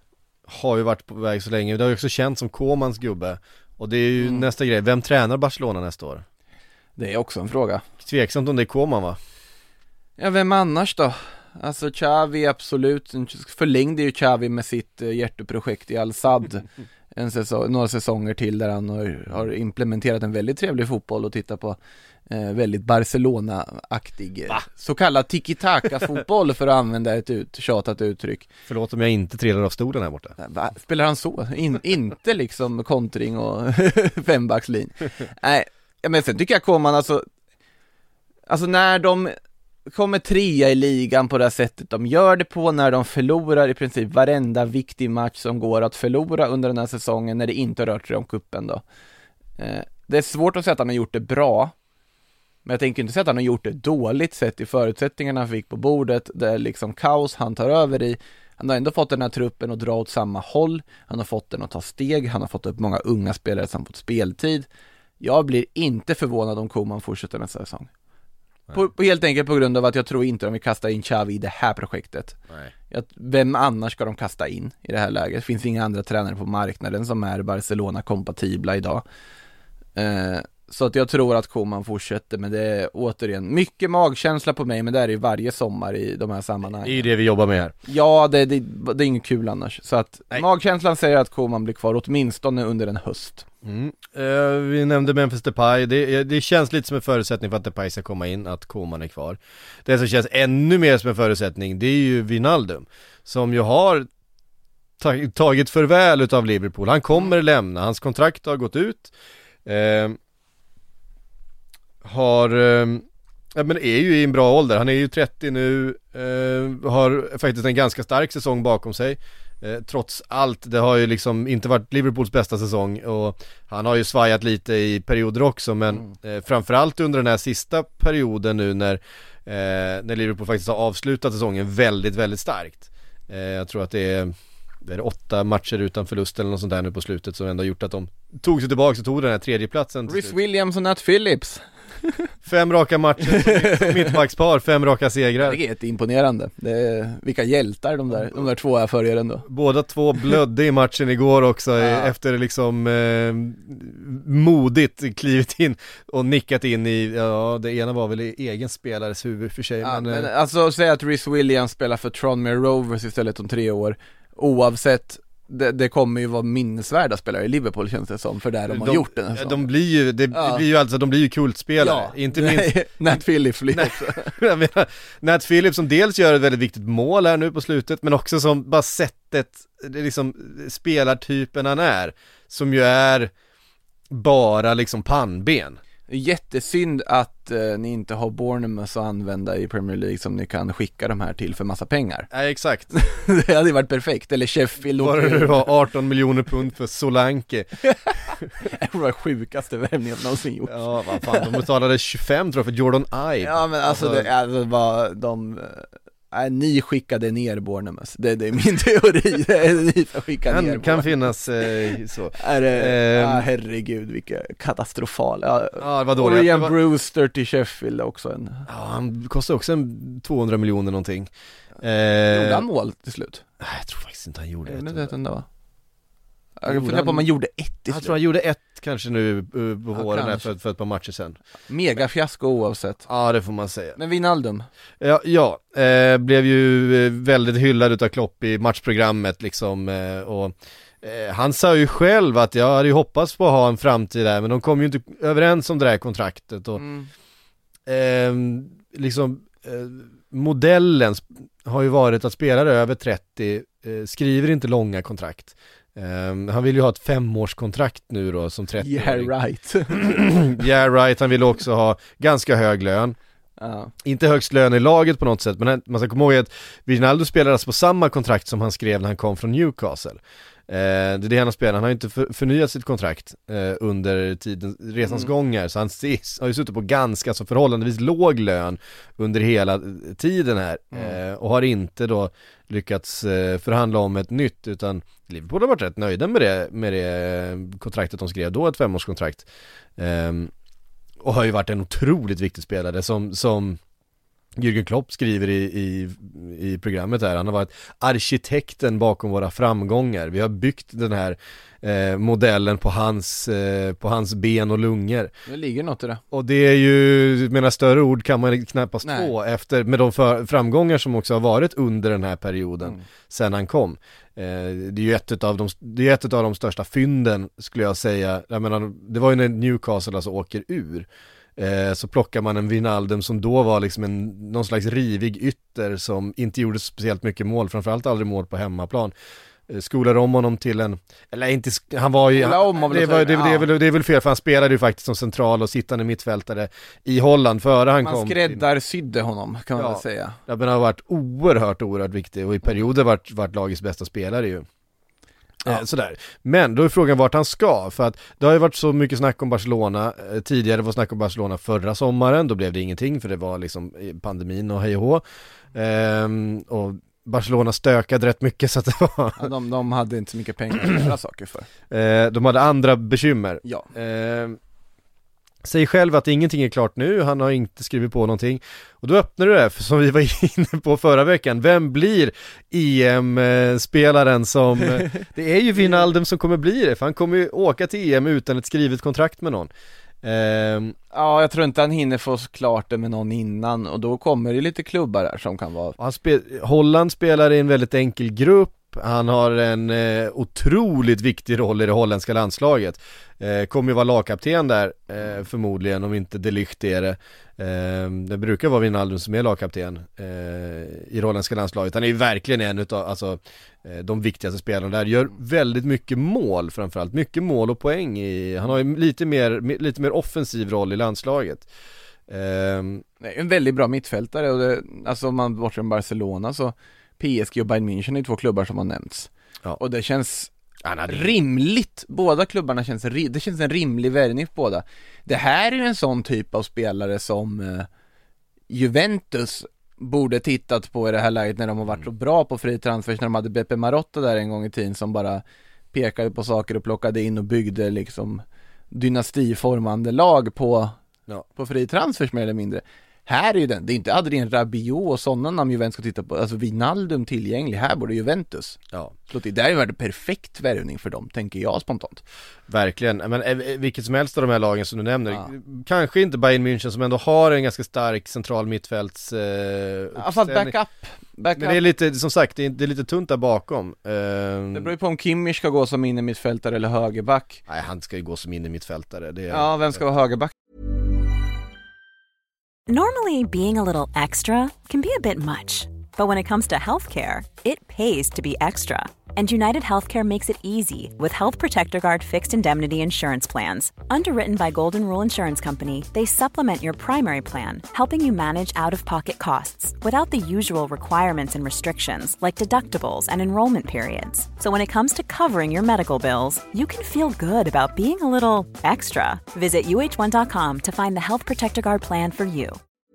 har ju varit på väg så länge. Det har ju också känts som Komans gubbe. Och det är ju Mm. nästa grej. Vem tränar Barcelona nästa år? Det är också en fråga. Tveksamt om det är Koman, va? Ja, vem annars då? Alltså Xavi, absolut. Förlängde ju Xavi med sitt eh, hjärteprojekt i Al-Sadd en säsong, några säsonger till, där han har, har implementerat en väldigt trevlig fotboll och titta på eh, väldigt Barcelona-aktig eh, så kallad tiki-taka-fotboll, för att använda ett ut, tjatat uttryck. Förlåt om jag inte trillar av stolen här borta. Va? Spelar han så? In, inte liksom kontring och fembackslin. Nej, men sen tycker jag Koman, alltså Alltså när de kommer trea i ligan på det här sättet de gör det på, när de förlorar i princip varenda viktig match som går att förlora under den här säsongen, när det inte rört sig om kuppen då. Eh, det är svårt att säga att han har gjort det bra, men jag tänker inte säga att han har gjort det dåligt sett i förutsättningarna han fick på bordet. Det är liksom kaos han tar över i. Han har ändå fått den här truppen att dra åt samma håll. Han har fått den att ta steg. Han har fått upp många unga spelare som fått speltid. Jag blir inte förvånad om Koman fortsätter nästa säsong. På, på helt enkelt på grund av att jag tror inte de vill kasta in Xavi i det här projektet. Nej. Att, vem annars ska de kasta in i det här läget? Det finns inga andra tränare på marknaden som är Barcelona-kompatibla idag. Eh, så att jag tror att Koman fortsätter, men det är återigen mycket magkänsla på mig, men det är ju varje sommar i de här sammanhangen. Det är ju det vi jobbar med här. Ja, det, det, det är inget kul annars. Så att Nej. magkänslan säger att Koman blir kvar åtminstone under en höst. Mm. Uh, vi nämnde Memphis Depay. det, det känns lite som en förutsättning för att Depay ska komma in, att Koman är kvar. Det som känns ännu mer som en förutsättning, det är ju Wijnaldum, som ju har ta- tagit förväl utav Liverpool. Han kommer lämna, hans kontrakt har gått ut. uh, Har uh, ja, men är ju i en bra ålder. Han är ju trettio nu, uh, har faktiskt en ganska stark säsong bakom sig. Eh, trots allt, det har ju liksom inte varit Liverpools bästa säsong, och han har ju svajat lite i perioder också, men mm. eh, framförallt under den här sista perioden nu när, eh, när Liverpool faktiskt har avslutat säsongen väldigt, väldigt starkt. Eh, jag tror att det är, det är åtta matcher utan förlust eller något sånt där nu på slutet, som ändå gjort att de tog sig tillbaka och tog den här tredje platsen. Rhys Williams och Nat Phillips. Fem raka matcher, mittbackspar, fem raka segrar. Det är jätteimponerande. Det är, vilka hjältar de där, de där två är för er ändå. Båda två blödde i matchen igår också, ja. Efter liksom eh, modigt klivit in och nickat in i, ja, det ena var väl i egen spelares huvud för sig. Ja, men, men eh, alltså säg att Rhys Williams spelar för Tranmere Rovers istället om tre år, oavsett. Det, det kommer ju vara minnesvärda spelare i Liverpool, känns det som, för det de har de, gjort den. De blir ju, det ja. blir ju alltså, de blir ju kultspelare. Ja. Inte minst Nat Phillips blir också. Jag menar, Nat Phillips som dels gör ett väldigt viktigt mål här nu på slutet, men också som bara sättet, liksom spelartypen han är, som ju är bara liksom pannben. Jättesynd att eh, ni inte har Bournemouth att använda i Premier League som ni kan skicka de här till för massa pengar. Nej, exakt. Det hade varit perfekt. Eller Sheffield. Var det nu var arton miljoner pund för Solanke. Det var det sjukaste värvningen någonsin gjort. Ja, vad fan, de betalade tjugofem tror jag för Jordan Ibe. Ja, men alltså, alltså... det alltså, var de... Nej, ni skickade ner Bournemouth. Det, det är min teori. Det är ni som skickade ner. Det kan finnas eh, så. Är det, eh, ah, herregud, vilka katastrofala. Ja, ja, vad dåligt. Orion var... Brewster till Sheffield också en. Ja, han kostar också en tvåhundra miljoner någonting. Eh, gjorde han mål till slut? Nej, jag tror faktiskt inte han gjorde det. ett. Det ändå. Jag funderar han... på om man gjorde ett i Jag tror han gjorde ett kanske nu uh, på ja, våren här för, för ett par matcher sen. Mega fiasko oavsett. Ja, det får man säga. Men Wijnaldum? Ja, ja eh, blev ju väldigt hyllad utav Klopp i matchprogrammet liksom, eh, och eh, han sa ju själv att jag hade ju hoppats på att ha en framtid där, men de kom ju inte överens om det här kontraktet och mm. eh, liksom eh, modellen har ju varit att spelare över trettio eh, skriver inte långa kontrakt. Um, han vill ju ha ett femårskontrakt nu då som trettio. Yeah right. Yeah right, han vill också ha ganska hög lön. Uh. Inte högst lön i laget på något sätt, men man ska komma ihåg att Wijnaldum spelade alltså på samma kontrakt som han skrev när han kom från Newcastle. Uh, det är det han har spelat, han har inte för, förnyat sitt kontrakt uh, under tiden, resans mm. gånger, så han ses, har ju suttit på ganska så förhållandevis låg lön under hela tiden här mm. uh, och har inte då lyckats uh, förhandla om ett nytt, utan Liverpool har varit rätt nöjda med det, med det kontraktet de skrev då, ett femårskontrakt. Um, och har ju varit en otroligt viktig spelare som, som Jürgen Klopp skriver i, i, i programmet här, han har varit arkitekten bakom våra framgångar. Vi har byggt den här eh, modellen på hans, eh, på hans ben och lungor. Det ligger något i det. Och det är ju, menar större ord kan man knappast Nej. få efter, med de för, framgångar som också har varit under den här perioden Mm. sen han kom. Eh, det är ju ett av de, det är ett av de största fynden skulle jag säga. Jag menar, det var ju när Newcastle alltså åker ur. Eh, så plockar man en Wijnaldum som då var liksom en, någon slags rivig ytter som inte gjorde speciellt mycket mål, framförallt aldrig mål på hemmaplan. Eh, skolar om honom till en, eller inte, han var ju, Skola om, han, det, var, det, det, det, är väl, det är väl fel för han spelade ju faktiskt som central och sittande mittfältare i Holland före han Man kom. skräddarsydde honom kan man Ja. väl säga. Ja, men han har varit oerhört, oerhört viktig och i perioder varit, varit lagets bästa spelare ju. Ja. Eh, sådär. Men då är frågan vart han ska, för att det har ju varit så mycket snack om Barcelona eh, tidigare, var snack om Barcelona förra sommaren, då blev det ingenting för det var liksom pandemin och hej och hå. Ehm, och Barcelona stökade rätt mycket så att det var Ja, de, de hade inte så mycket pengar att göra saker för. eh, de hade andra bekymmer. Ja. Ehm, säger själv att ingenting är klart nu, han har inte skrivit på någonting. Och då öppnar du det, för som vi var inne på förra veckan, vem blir E M-spelaren som, det är ju Wijnaldum som kommer bli det, för han kommer ju åka till E M utan ett skrivet kontrakt med någon. Ehm, Ja, jag tror inte han hinner få klart det med någon innan, och då kommer det lite klubbar där som kan vara... han spel, Holland spelar i en väldigt enkel grupp. Han har en eh, otroligt viktig roll i det holländska landslaget. Eh, kommer ju vara lagkapten där eh, förmodligen, om inte De Ligt är det. Eh, det brukar vara Wijnaldum som är lagkapten eh, i det holländska landslaget. Han är ju verkligen en utav alltså, eh, de viktigaste spelarna där. Gör väldigt mycket mål framförallt. Mycket mål och poäng. I, han har ju lite mer, lite mer offensiv roll i landslaget. Eh, Nej, en väldigt bra mittfältare, och det, alltså om man bortser från Barcelona så P S G och Bayern München är två klubbar som har nämnts. Ja. Och det känns hade... rimligt. Båda klubbarna känns, det känns en rimlig värvning på båda. Det här är ju en sån typ av spelare som eh, Juventus borde tittat på i det här läget när de har varit så bra på fri transfers, när de hade Beppe Marotta där en gång i tiden som bara pekade på saker och plockade in och byggde liksom dynastiformande lag på, ja. på fri transfers mer eller mindre. Här är ju den, det är inte Adrien Rabiot och sådana namn Juventus ska titta på, alltså Wijnaldum tillgänglig, här borde Juventus Ja. slå till. Det här är en perfekt värvning för dem, tänker jag spontant. Verkligen, men eh, vilket som helst av de här lagen som du nämner, Ja. kanske inte Bayern München som ändå har en ganska stark central mittfälts eh, I alla fall uppställning. backup, backup. Men det är lite, som sagt, det är, det är lite tunt där bakom. Eh, Det beror ju på om Kimmich ska gå som inne mittfältare eller högerback. nej, han ska ju gå som in i mittfältare. Det är, Ja, vem ska vara högerback? Normally, being a little extra can be a bit much, but when it comes to healthcare, it pays to be extra. And United Healthcare makes it easy with Health Protector Guard fixed indemnity insurance plans. Underwritten by Golden Rule Insurance Company, they supplement your primary plan, helping you manage out-of-pocket costs without the usual requirements and restrictions like deductibles and enrollment periods. So when it comes to covering your medical bills, you can feel good about being a little extra. Visit U H one dot com to find the Health Protector Guard plan for you.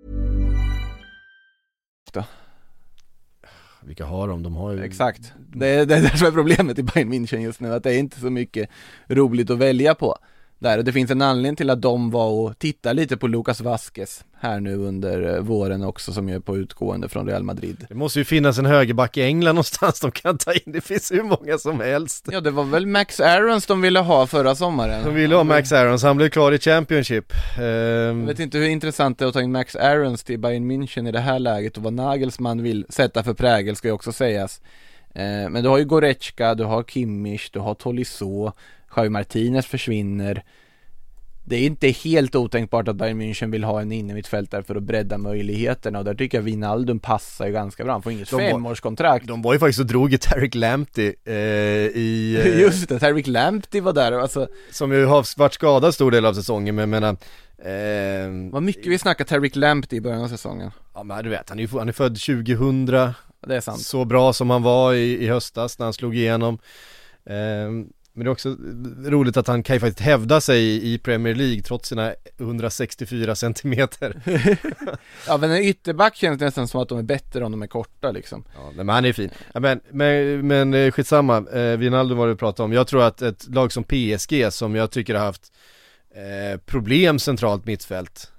Vilka har de? De har ju... Exakt. Det är det är det som är problemet i Bayern München just nu, att det är inte så mycket roligt att välja på där, och det finns en anledning till att de var och tittade lite på Lucas Vázquez här nu under våren också, som är på utgående från Real Madrid. Det måste ju finnas en högerback i England någonstans de kan ta in, det finns hur många som helst. Ja, det var väl Max Aarons de ville ha förra sommaren. De ville ha Max Aarons, han blev klar i Championship. ehm... Jag vet inte hur intressant det är att ta in Max Aarons till Bayern München i det här läget, och vad Nagelsmann vill sätta för prägel ska ju också sägas. Eh, men du har ju Goretzka, du har Kimmich, du har Tolisso, Javi Martinez försvinner. Det är inte helt otänkbart att Bayern München vill ha en innermittfältare för att bredda möjligheterna, och där tycker jag Wijnaldum passar ju ganska bra. Han får inget De var- femårskontrakt. De var ju faktiskt och drog i Tariq Lamptey eh, i... eh, Just det, Tariq Lamptey var där, alltså, som ju har varit skadad stor del av säsongen, men jag menar... ehm, vad mycket vi snackar Tariq Lamptey i början av säsongen. ja, men du vet, han är, ju, han är född tjugohundra, Det är sant. så bra som han var i, i höstas när han slog igenom. Ehm, men det är också roligt att han kan ju faktiskt hävda sig i, i Premier League trots sina hundrasextiofyra centimeter. Ja, men en ytterback känns nästan som att de är bättre om de är korta liksom. Ja, men han är fin. Ja, men, men, men eh, skitsamma, eh, Wijnaldum var det vi pratade om. Jag tror att ett lag som P S G, som jag tycker har haft eh, problem centralt mittfält,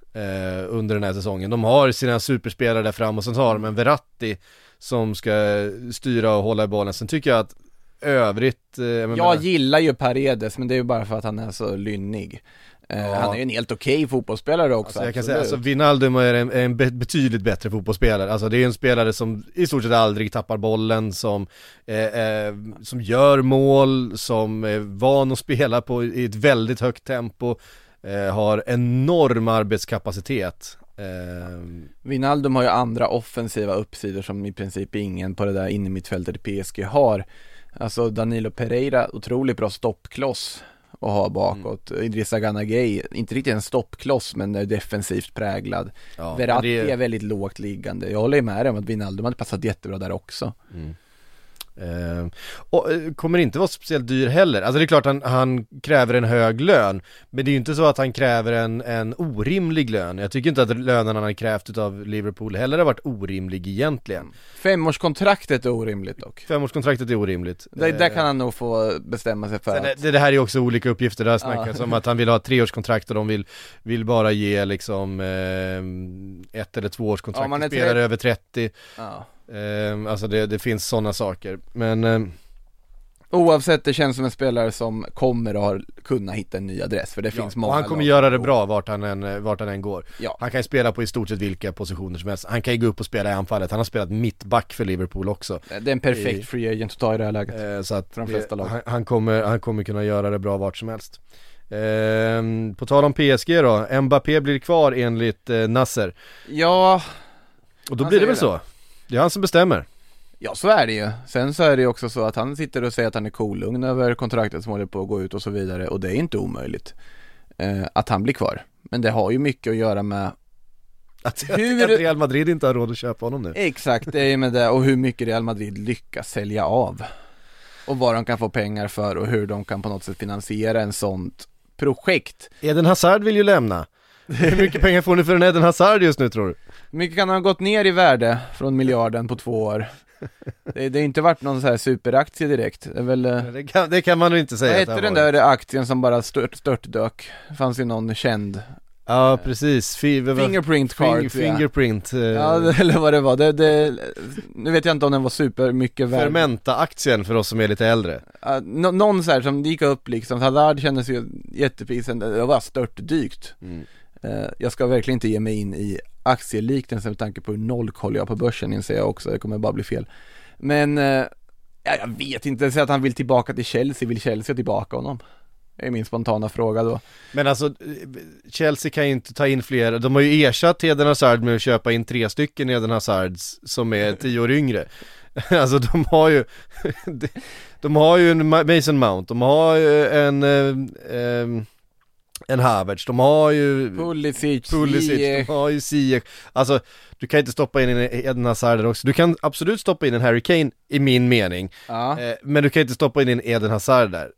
eh, under den här säsongen. De har sina superspelare där fram och sen har de en Verratti som ska styra och hålla i bollen. Sen tycker jag att övrigt... Eh, jag, jag gillar ju Paredes, men det är ju bara för att han är så lynnig. Eh, Ja. Han är ju en helt okej fotbollsspelare också. Alltså jag kan absolut. säga, alltså Wijnaldum är en, är en be- betydligt bättre fotbollsspelare. Alltså det är en spelare som i stort sett aldrig tappar bollen, som, eh, eh, som gör mål, som är van att spela på i ett väldigt högt tempo, eh, har enorm arbetskapacitet. Eh, Wijnaldum har ju andra offensiva uppsidor som i princip ingen på det där inne mittfältet i P S G har. Alltså Danilo Pereira, otroligt bra stoppkloss och ha bakåt. Mm. Idrissa Gana Gueye, inte riktigt en stoppkloss men är defensivt präglad. Ja, Verratti det... är väldigt lågt liggande. Jag håller med dig om att Wijnaldum hade passat jättebra där också. Mm. Eh, och eh, kommer inte vara speciellt dyr heller. Alltså det är klart han, han kräver en hög lön, men det är ju inte så att han kräver en, en orimlig lön. Jag tycker inte att lönen han har krävt av Liverpool heller har varit orimlig egentligen. Femårskontraktet är orimligt dock. Femårskontraktet är orimligt. Det, där kan han nog få bestämma sig för att... det, det, det här är ju också olika uppgifter. Det har snackats om att han vill ha ett treårskontrakt och de vill, vill bara ge liksom eh, ett eller två årskontrakt ja, till spelare tre... över trettio. Ja. Eh, alltså det, det finns sådana saker. Men eh, oavsett, det känns som en spelare som kommer att ha, kunna hitta en ny adress, för det ja, finns många. Och han kommer göra det bra vart han än, vart han än går. Ja. Han kan ju spela på i stort sett vilka positioner som helst. Han kan ju gå upp och spela i anfallet. Han har spelat mittback för Liverpool också. Det är en perfekt I, free agent att ta i det här läget. Eh, så att för de flesta det, lag. Han, han, kommer, han kommer kunna göra det bra vart som helst. Eh, på tal om P S G då, Mbappé blir kvar enligt eh, Nasser. Ja. Och då blir det väl det. Så. Det är han som bestämmer. Ja, så är det ju. Sen så är det ju också så att han sitter och säger att han är kolugn över kontraktet som håller på att gå ut och så vidare. Och det är inte omöjligt eh, att han blir kvar. Men det har ju mycket att göra med att, hur... att Real Madrid inte har råd att köpa honom nu. Exakt, det är med det. Och hur mycket Real Madrid lyckas sälja av. Och vad de kan få pengar för och hur de kan på något sätt finansiera en sånt projekt. Eden Hazard vill ju lämna. Hur mycket pengar får ni för en Eden Hazard just nu, tror du? Hur mycket kan han ha gått ner i värde från miljarden på två år? Det, det har inte varit någon så här superaktie direkt. Det, är väl, det, kan, det kan man nog inte säga. Vad hette den där aktien som bara stört, störtdök? Det fanns ju någon känd. Ja, precis. Fi, fingerprint card. Fing, fingerprint. Ja, ja, eller vad det var. Det, det, nu vet jag inte om den var super mycket värd. Fermenta-aktien för oss som är lite äldre. Uh, no, någon så här som gick upp liksom. Hazard kändes ju jättepisen. Det var störtdykt. Mm. Uh, jag ska verkligen inte ge mig in i aktieliknelsen med tanke på hur noll koll jag på börsen, inser jag också. Det kommer bara bli fel. Men uh, ja, jag vet inte. Så att han vill tillbaka till Chelsea. Vill Chelsea tillbaka honom? Det är min spontana fråga då. Men alltså, Chelsea kan ju inte ta in fler. De har ju ersatt Eden Hazard med att köpa in tre stycken Eden Hazards som är tio år yngre. Alltså de har ju de har ju en Mason Mount, de har ju en en, en Havertz, de har ju Pulisic, Pulisic de har ju Ziyech. Alltså du kan inte stoppa in en Eden Hazard också. Du kan absolut stoppa in en Harry Kane i min mening. Ja. Men du kan inte stoppa in en Eden Hazard där.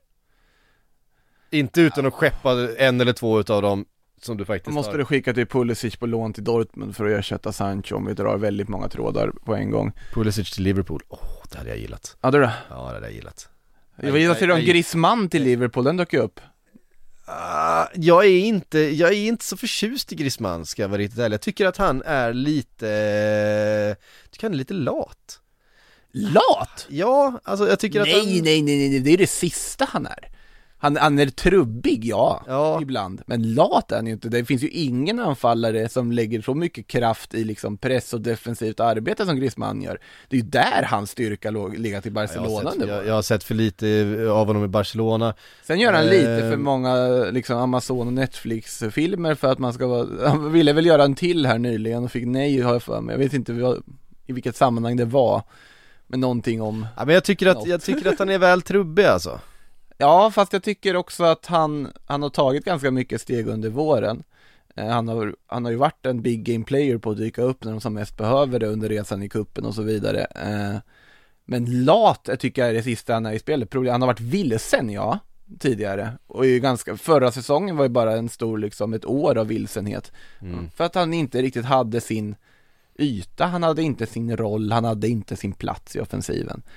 Inte utan att skeppa en eller två utav dem som du faktiskt måste har. Du skicka till Pulisic på lån till Dortmund för att ersätta Sancho om vi drar väldigt många trådar på en gång. Pulisic till Liverpool, åh, oh, det hade jag gillat. Ja, det då? Ja, det hade jag gillat. Jag vill säga om Griezmann till Liverpool, den dök ju upp. Uh, jag är inte jag är inte så förtjust i Griezmann, ska jag vara riktigt ärlig. Jag tycker att han är lite jag tycker han är lite lat. Lat? Ja, alltså jag tycker nej, att han... nej, nej, nej, nej, det är det sista han är. Han, han är trubbig, ja, ja, ibland. Men lat är han ju inte. Det finns ju ingen anfallare som lägger så mycket kraft i liksom press och defensivt arbete som Griezmann gör. Det är ju där hans styrka låg, ligger till Barcelona. Jag har, sett, jag, jag har sett för lite av honom i Barcelona. Sen gör han eh, lite för många liksom Amazon och Netflix-filmer för att man ska vara... Han ville väl göra en till här nyligen och fick nej, har jag för mig. Jag vet inte vad, i vilket sammanhang det var. Men någonting om... Ja, men jag tycker att, jag tycker att han är väl trubbig alltså. Ja, fast jag tycker också att han, han har tagit ganska mycket steg under våren. Eh, han, har, han har ju varit en big game player på att dyka upp när de som mest behöver det under resan i kuppen och så vidare. Eh, men lat jag tycker jag är det sista han är i spelet. Han har varit vilsen, ja, tidigare. Och ju ganska, förra säsongen var ju bara en stor, liksom ett år av vilsenhet. Mm. För att han inte riktigt hade sin yta, han hade inte sin roll, han hade inte sin plats i offensiven.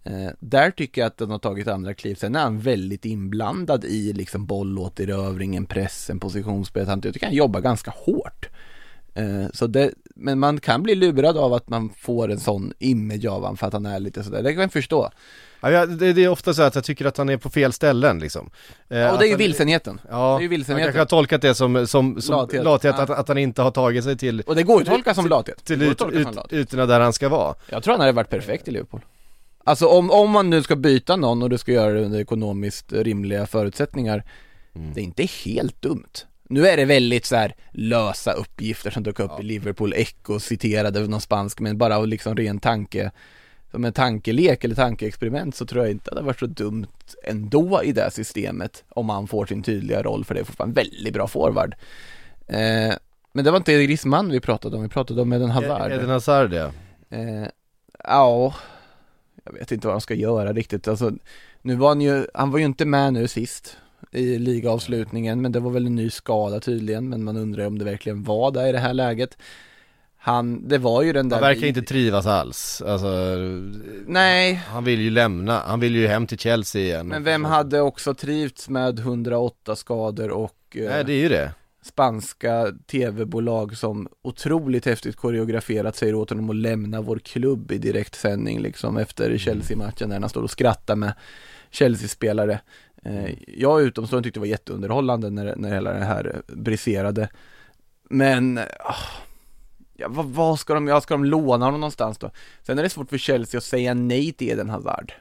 Eh, där tycker jag att den har tagit andra kliv. Sen är han väldigt inblandad i liksom bollåterövringen, pressen, positionsspelet. Han tycker han jobbar ganska hårt. Eh, så det, men man kan bli lurad av att man får en sån image av han för att han är lite sådär. Det kan jag förstå. Ja, det, det är ofta så att jag tycker att han är på fel ställen liksom. Eh, Ja, och det är ju han, vilsenheten. Ja, det är ju vilsenheten. jag kanske har tolkat det som, som, som lathet, lathet ja. att, att han inte har tagit sig till Och det går ju att tolka som lathet. till Det går ut, att tolka ut, som lathet. ytorna där han ska vara. Jag tror han hade varit perfekt i Liverpool. Alltså om, om man nu ska byta någon och du ska göra det under ekonomiskt rimliga förutsättningar, mm. det är inte helt dumt. Nu är det väldigt så här lösa uppgifter som dök upp ja. i Liverpool Echo, citerade av någon spansk, men bara av liksom ren tanke, som en tankelek eller tankeexperiment, så tror jag inte att det har varit så dumt ändå i det systemet om man får sin tydliga roll, för det är fortfarande en väldigt bra forward. Eh, men det var inte Griezmann vi pratade om, vi pratade om Eden Hazard. Eden Hazard, ja. Eh, ja, jag vet inte vad de ska göra riktigt. Alltså, nu var han ju, han var ju inte med nu sist i ligaavslutningen, men det var väl en ny skada tydligen, men man undrar om det verkligen var där i det här läget. Han, det var ju den där... Han verkar inte trivas alls. Alltså, nej. Han vill ju lämna, han vill ju hem till Chelsea igen. Men vem hade också trivts med hundraåtta skador och... Nej, det är ju det. Spanska tv-bolag som otroligt häftigt koreograferat säger åt honom att lämna vår klubb i direktsändning liksom efter Chelsea-matchen när han står och skrattar med Chelsea-spelare. Eh, jag utomstående tyckte det var jätteunderhållande när, när hela det här briserade. Men oh, ja, vad, vad ska de, ja, ska de låna honom någonstans då? Sen är det svårt för Chelsea att säga nej till Eden Hazard.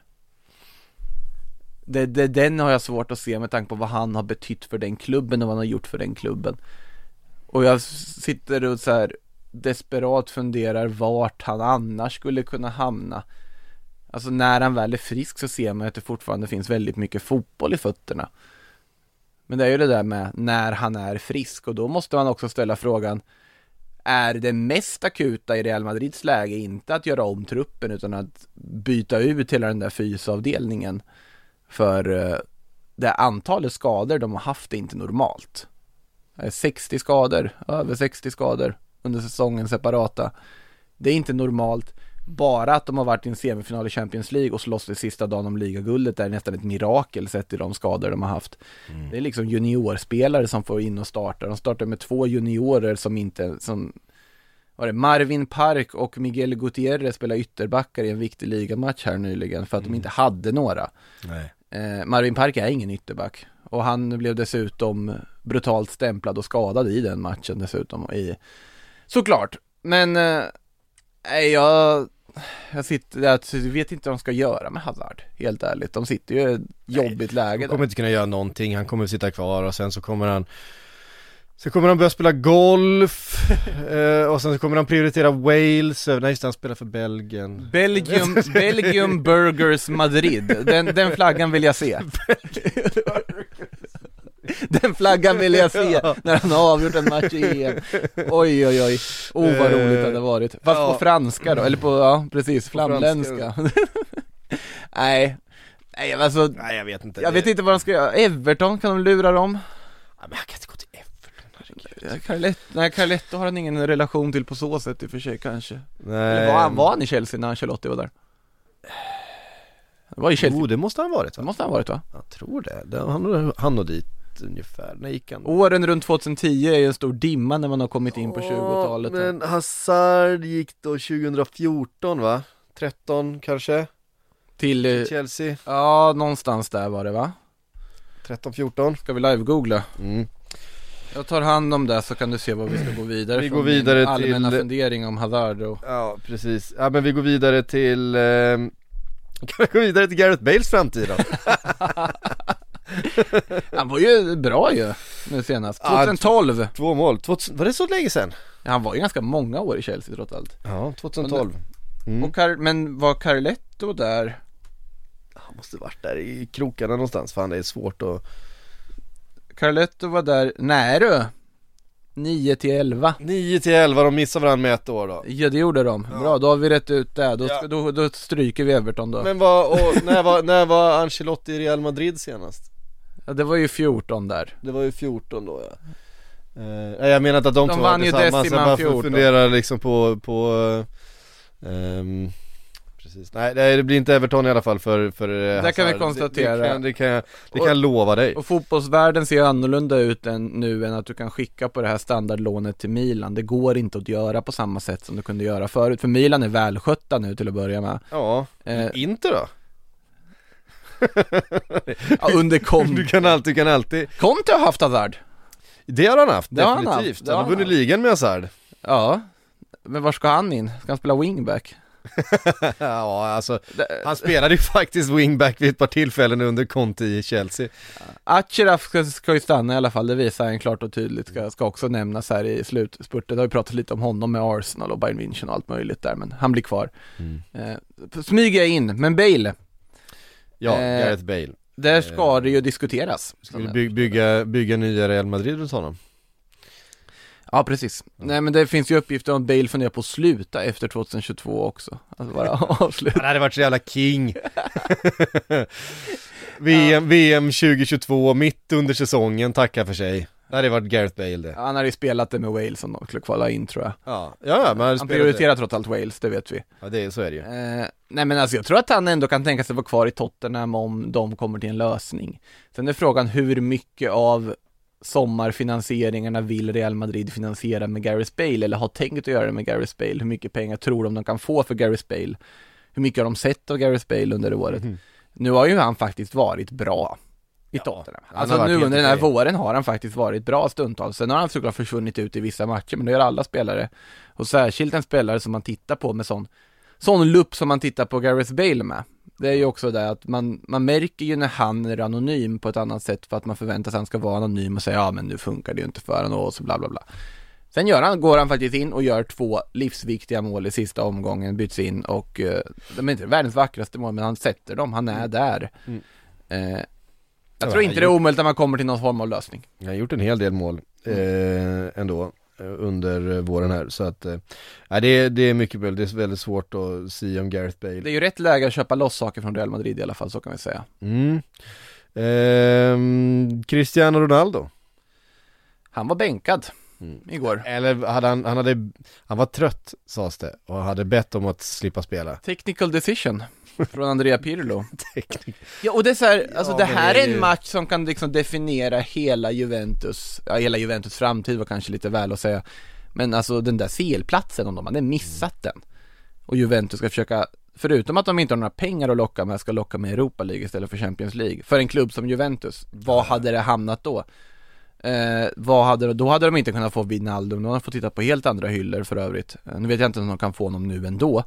Det, det, den har jag svårt att se med tanke på vad han har betytt för den klubben och vad han har gjort för den klubben. Och jag sitter och så här desperat funderar vart han annars skulle kunna hamna. Alltså när han väl är frisk så ser man att det fortfarande finns väldigt mycket fotboll i fötterna. Men det är ju det där med när han är frisk, och då måste man också ställa frågan: är det mest akuta i Real Madrids läge inte att göra om truppen utan att byta ut hela den där fysavdelningen? För det antalet skador de har haft är inte normalt. sextio skador, över sextio skador under säsongen separata. Det är inte normalt. Bara att de har varit i en semifinal i Champions League och slåss i sista dagen om ligaguldet är nästan ett mirakel sett i de skador de har haft. Mm. Det är liksom juniorspelare som får in och starta. De startar med två juniorer som inte... Som, var det Marvin Park och Miguel Gutierrez spelar ytterbackar i en viktig ligamatch här nyligen för att mm. de inte hade några. Nej. Eh, Marvin Park är ingen ytterback. Och han blev dessutom brutalt stämplad och skadad i den matchen dessutom. I, såklart. Men eh, jag, jag sitter jag vet inte vad de ska göra med Hazard. Helt ärligt. De sitter ju i ett jobbigt Nej, läge. De kommer inte kunna göra någonting. Han kommer sitta kvar och sen så kommer han Så kommer han börja spela golf eh, och sen så kommer han prioritera Wales. Nej, just det, han spelar för Belgien. Belgium, Belgium Burgers Madrid. Den, den flaggan vill jag se. Den flaggan vill jag se när han har avgjort en match i E M. Oj, oj, oj. Oh, vad roligt det hade varit. Fast ja. på franska då, eller på, ja, precis, flamländska. Nej. Nej, alltså, Nej, jag vet inte. Jag vet inte vad de ska göra. Everton, kan de lura dem? Ja, men han kan inte gå till Everton. Ja, Carletto, nej, Carletto har han ingen relation till på så sätt i och för sig kanske. Nej. Eller var han, var han i Chelsea när Ancelotti var där? Det var i Chelsea. Jo, det måste han ha varit, va? Det måste han ha varit, va? Jag tror det, det han, han och dit ungefär. När gick han? Åren runt tjugohundratio är ju en stor dimma när man har kommit in på tjugotalet. Men Hazard gick då tjugohundrafjorton, va? tretton kanske? Till, till Chelsea. Ja, någonstans där var det, va? tretton fjorton. Ska vi live-googla? Mm. Jag tar hand om det så kan du se vad vi ska gå vidare. Vi går vidare till allmänna fundering om Hazard och... Ja, precis. Ja, men vi går vidare till eh... kan vi gå vidare till Gareth Bales framtid då? Han var ju bra ju nu senast. tjugotolv. Ja, två mål. tvåtusen Var det så länge sedan? Ja, han var ju ganska många år i Chelsea trots allt. Ja, tjugotolv. Mm. Och Car- men var Carletto där? Han måste varit där i krokarna någonstans. Fan, det är svårt att... Carletto var där, nej du, nio till elva. nio till elva, de missade varandra med ett år då. Ja, det gjorde de. Ja. Bra, då har vi rätt ut det. Då, ja. då, då stryker vi Everton då. Men vad, och när, var, när var Ancelotti i Real Madrid senast? Ja, det var ju fjorton där. Det var ju fjorton då, ja. Uh, jag menar att de, de två vann ju tillsammans. Jag bara fjorton. funderar liksom på, på um, precis. Nej, det blir inte Everton i alla fall för, för det kan vi konstatera. Det, det, kan, det kan jag, det kan jag lova dig. Och fotbollsvärlden ser annorlunda ut än, nu än att du kan skicka på det här standardlånet till Milan. Det går inte att göra på samma sätt som du kunde göra förut. För Milan är välskötta nu till att börja med. Ja, eh, inte då? Ja, under Conte. Du kan alltid, kan alltid. Conte har haft Hazard. Det har han haft, det definitivt. Har han, haft. han har vunnit ligan med Hazard. Ja, men var ska han in? Ska han spela wingback? Ja, alltså han spelade ju faktiskt wingback vid ett par tillfällen under Conte i Chelsea. Achraf ska, ska ju stanna i alla fall, det visar han klart och tydligt. Ska, ska också nämnas här i slutspurtet. Det har vi pratat lite om honom med Arsenal och Bayern München och allt möjligt där, men han blir kvar. Mm. eh, Smyger in, men Bale. Ja, eh, Gareth Bale. Där ska det ju diskuteras. Ska vi by- bygga, bygga nya Real Madrid runt honom? Ja, precis. Ja. Nej, men det finns ju uppgifter om Bale funderar på att sluta efter tjugohundratjugotvå också. Alltså bara avsluta. Han hade varit så jävla king. V M, V M tjugohundratjugotvå, mitt under säsongen, tacka för sig. Det hade varit Gareth Bale det. Ja, han hade ju spelat det med Wales som de skulle kvala in, tror jag. Ja, ja men han prioriterar trots allt Wales, det vet vi. Ja, det, så är det ju. Eh, nej, men alltså jag tror att han ändå kan tänka sig vara kvar i Tottenham om de kommer till en lösning. Sen är frågan hur mycket av sommarfinansieringarna vill Real Madrid finansiera med Gareth Bale eller har tänkt att göra det med Gareth Bale. Hur mycket pengar tror de de kan få för Gareth Bale? Hur mycket har de sett av Gareth Bale under året? Mm. Nu har ju han faktiskt varit bra i ja, Tottenham. Alltså nu under den här okej. våren har han faktiskt varit bra stundtals. Sen har han såklart försvunnit ut i vissa matcher, men det gör alla spelare. Och särskilt en spelare som man tittar på med sån, sån lupp som man tittar på Gareth Bale med. Det är ju också det att man, man märker ju när han är anonym på ett annat sätt för att man förväntar sig att han ska vara anonym och säga ja men nu funkar det ju inte för honom och så bla bla bla. Sen gör han, går han faktiskt in och gör två livsviktiga mål i sista omgången, byts in och uh, de är inte världens vackraste mål men han sätter dem, han är mm. där. Mm. Uh, jag ja, tror inte det är gjort... omöjligt att man kommer till någon form av lösning. Jag har gjort en hel del mål mm. eh, ändå under våren här så att eh, det, är, det är mycket väl, det är väldigt svårt att se om Gareth Bale. Det är ju rätt läge att köpa loss saker från Real Madrid i alla fall, så kan vi säga. Mm. Eh, Cristiano Ronaldo. Han var bänkad mm. igår. Eller hade han, han hade han var trött sades det och hade bett om att slippa spela. Technical decision från Andrea Pirlo. Ja, och det är så här, alltså ja, det här är en ju... match som kan liksom definiera hela Juventus, ja hela Juventus framtid var kanske lite väl att säga. Men alltså den där C L-platsen, om de hade missat mm. den och Juventus ska försöka, förutom att de inte har några pengar att locka med, ska locka med Europa League istället för Champions League. För en klubb som Juventus, vad hade det hamnat då? Eh, vad hade, då hade de inte kunnat få Wijnaldum, de hade fått titta på helt andra hyllor för övrigt. Nu vet jag inte om de kan få honom nu ändå.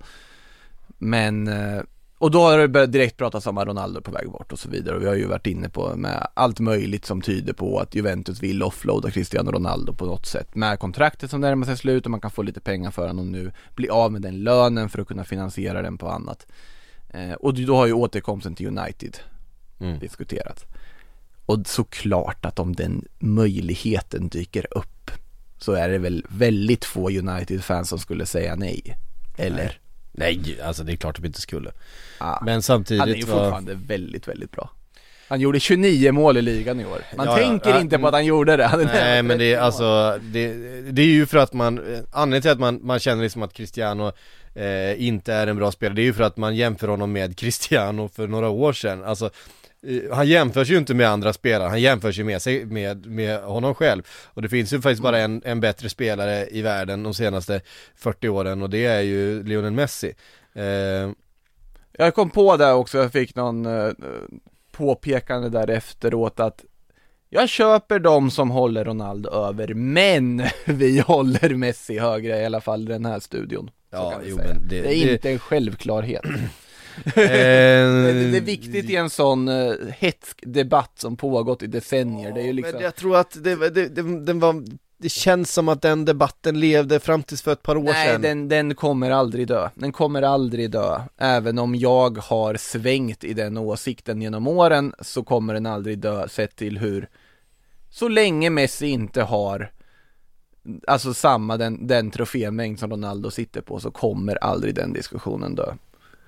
Men eh, och då har det börjat direkt pratas om att Ronaldo på väg bort och så vidare. Och vi har ju varit inne på med allt möjligt som tyder på att Juventus vill offloada Cristiano Ronaldo på något sätt. Med kontraktet som närmar sig slut och man kan få lite pengar för honom nu. Bli av med den lönen för att kunna finansiera den på annat. Eh, och då har ju återkomsten till United mm. diskuterats. Och såklart att om den möjligheten dyker upp så är det väl väldigt få United-fans som skulle säga nej. Eller? Nej. Nej, alltså det är klart att vi inte skulle. Ah, men samtidigt han är ju fortfarande var... väldigt, väldigt bra. Han gjorde tjugonio mål i ligan i år. Man ja, tänker ja, inte på att han gjorde det. Han nej, men det är alltså det, det är ju för att man anledningen till att man, man känner liksom att Cristiano eh, inte är en bra spelare. Det är ju för att man jämför honom med Cristiano för några år sedan. Alltså han jämförs ju inte med andra spelare, han jämförs ju med, sig, med, med honom själv. Och det finns ju faktiskt bara en, en bättre spelare i världen de senaste fyrtio åren och det är ju Lionel Messi. Eh... Jag kom på det också, jag fick någon eh, påpekande där efteråt att jag köper dem som håller Ronaldo över, men vi håller Messi högre i alla fall i den här studion. Ja, jo, men det, det är det... inte en självklarhet. det, det är viktigt i en sån uh, hetsk debatt som pågått i decennier. Det är ju liksom... Men jag tror att det, det, det, den var, det känns som att den debatten levde fram tills för ett par år Nej, sedan. Nej, den, den kommer aldrig dö. Den kommer aldrig dö. Även om jag har svängt i den åsikten genom åren så kommer den aldrig dö, sett till hur så länge Messi inte har alltså samma den, den trofémängd som Ronaldo sitter på så kommer aldrig den diskussionen dö.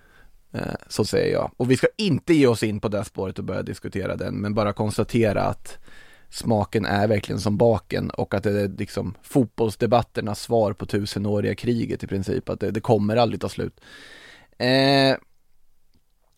Så säger jag. Och vi ska inte ge oss in på det spåret och börja diskutera den, men bara konstatera att smaken är verkligen som baken och att det är liksom fotbollsdebatternas svar på tusenåriga kriget i princip, att det, det kommer aldrig ta slut. Eh,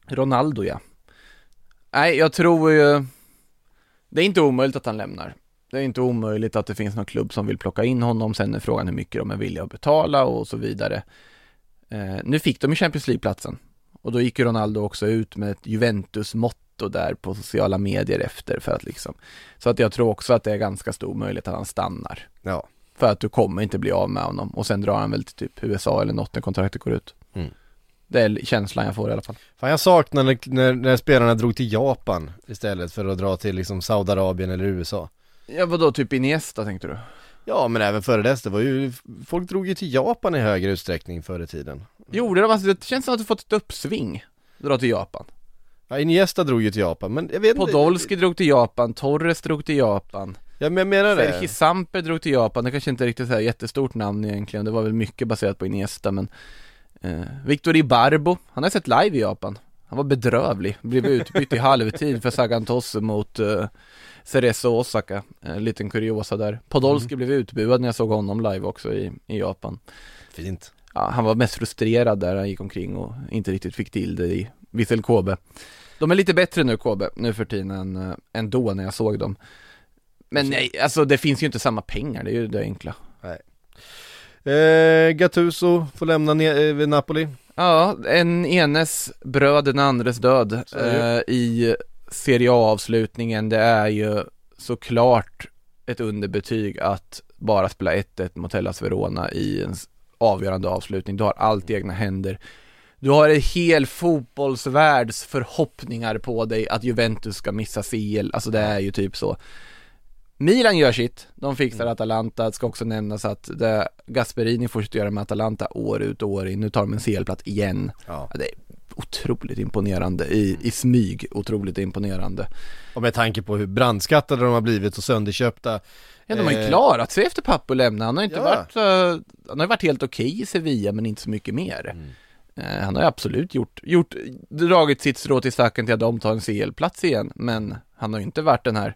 Ronaldo, ja. Nej, jag tror ju... Det är inte omöjligt att han lämnar. Det är inte omöjligt att det finns någon klubb som vill plocka in honom. Sen är frågan hur mycket de är villiga att betala och så vidare. Eh, nu fick de ju Champions League-platsen. Och då gick ju Ronaldo också ut med ett Juventus-motto där på sociala medier efter. För att liksom, så att jag tror också att det är ganska stor möjlighet att han stannar. Ja. För att du kommer inte bli av med honom. Och sen drar han väl till typ U S A eller något när kontraktet går ut. Mm. Det är känslan jag får i alla fall. Fan, jag saknar när, när, när spelarna drog till Japan istället för att dra till liksom Saudiarabien eller U S A. Ja, vadå, typ Iniesta tänkte du? Ja, men även före dess, det var ju, folk drog ju till Japan i högre utsträckning förr i tiden. Jo, det, var, det känns som att du fått ett uppsving. Dra till Japan. Ja, Iniesta drog ju till Japan, men jag vet inte. Podolski drog till Japan, Torres drog till Japan. Ja, men jag menar det. Sergi Samper drog till Japan, det kanske inte är riktigt så här jättestort namn egentligen. Det var väl mycket baserat på Iniesta, men eh, Victor Ibarbo, han har sett live i Japan. Han var bedrövlig, blev utbytt i halvtid för Sagan Tosse mot uh, Cerezo Osaka. En liten kuriosa där. Podolski mm. blev utbuad när jag såg honom live också i, i Japan. Fint. Ja, han var mest frustrerad där han gick omkring och inte riktigt fick till det i Vissel Kobe. De är lite bättre nu, Kobe, nu för tiden än, än då när jag såg dem. Men nej, alltså det finns ju inte samma pengar, det är ju det enkla. Nej. Eh, Gattuso får lämna ne- Napoli. Ja, en enes bröd, den andres död eh, i Serie A-avslutningen. Det är ju såklart ett underbetyg att bara spela ett ett mot Hellas Verona i en avgörande avslutning. Du har allt i egna händer. Du har en hel fotbollsvärlds förhoppningar på dig att Juventus ska missa C L. Alltså det är ju typ så. Milan gör sitt, de fixar Atalanta. Det ska också nämnas att det Gasperini fortsätter göra med Atalanta år ut och år in. Nu tar de en C L-plats igen. Ja. Det är otroligt imponerande i, i smyg, otroligt imponerande. Och med tanke på hur brandskattade de har blivit och sönderköpta. Ja, de har ju klarat sig efter Pappo lämna. Han har inte ja. varit uh, han har varit helt okej i Sevilla, men inte så mycket mer. Mm. Uh, han har ju absolut gjort, gjort dragit sitt strå till stacken till att de tar en C L-plats igen, men han har ju inte varit den här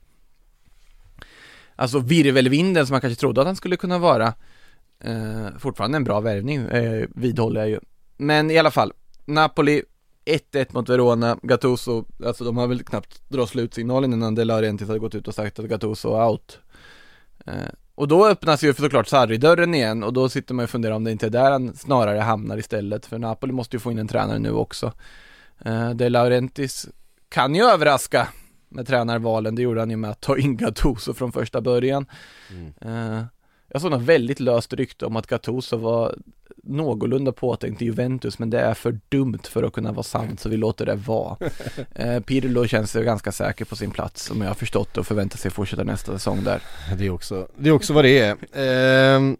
alltså virvelvinden som man kanske trodde att han skulle kunna vara. Eh, fortfarande en bra värvning, eh, vidhåller jag ju. Men i alla fall, Napoli ett ett mot Verona. Gattuso, alltså de har väl knappt dragit slutsignalen innan De Laurentiis hade gått ut och sagt att Gattuso är out. Eh, och då öppnas ju för såklart Sarri-dörren igen, och då sitter man och funderar om det inte är där han snarare hamnar istället. För Napoli måste ju få in en tränare nu också. Eh, De Laurentiis kan ju överraska med tränarvalen. Det gjorde han ju med att ta in Gattuso från första början. Mm. Uh, jag såg något väldigt löst rykte om att Gattuso var någorlunda påtänkt i Juventus, men det är för dumt för att kunna vara sant, så vi låter det vara. uh, Pirlo känns ju ganska säker på sin plats, om jag har förstått, och förväntar sig fortsätta nästa säsong där. Det är också, det är också vad det är. Uh...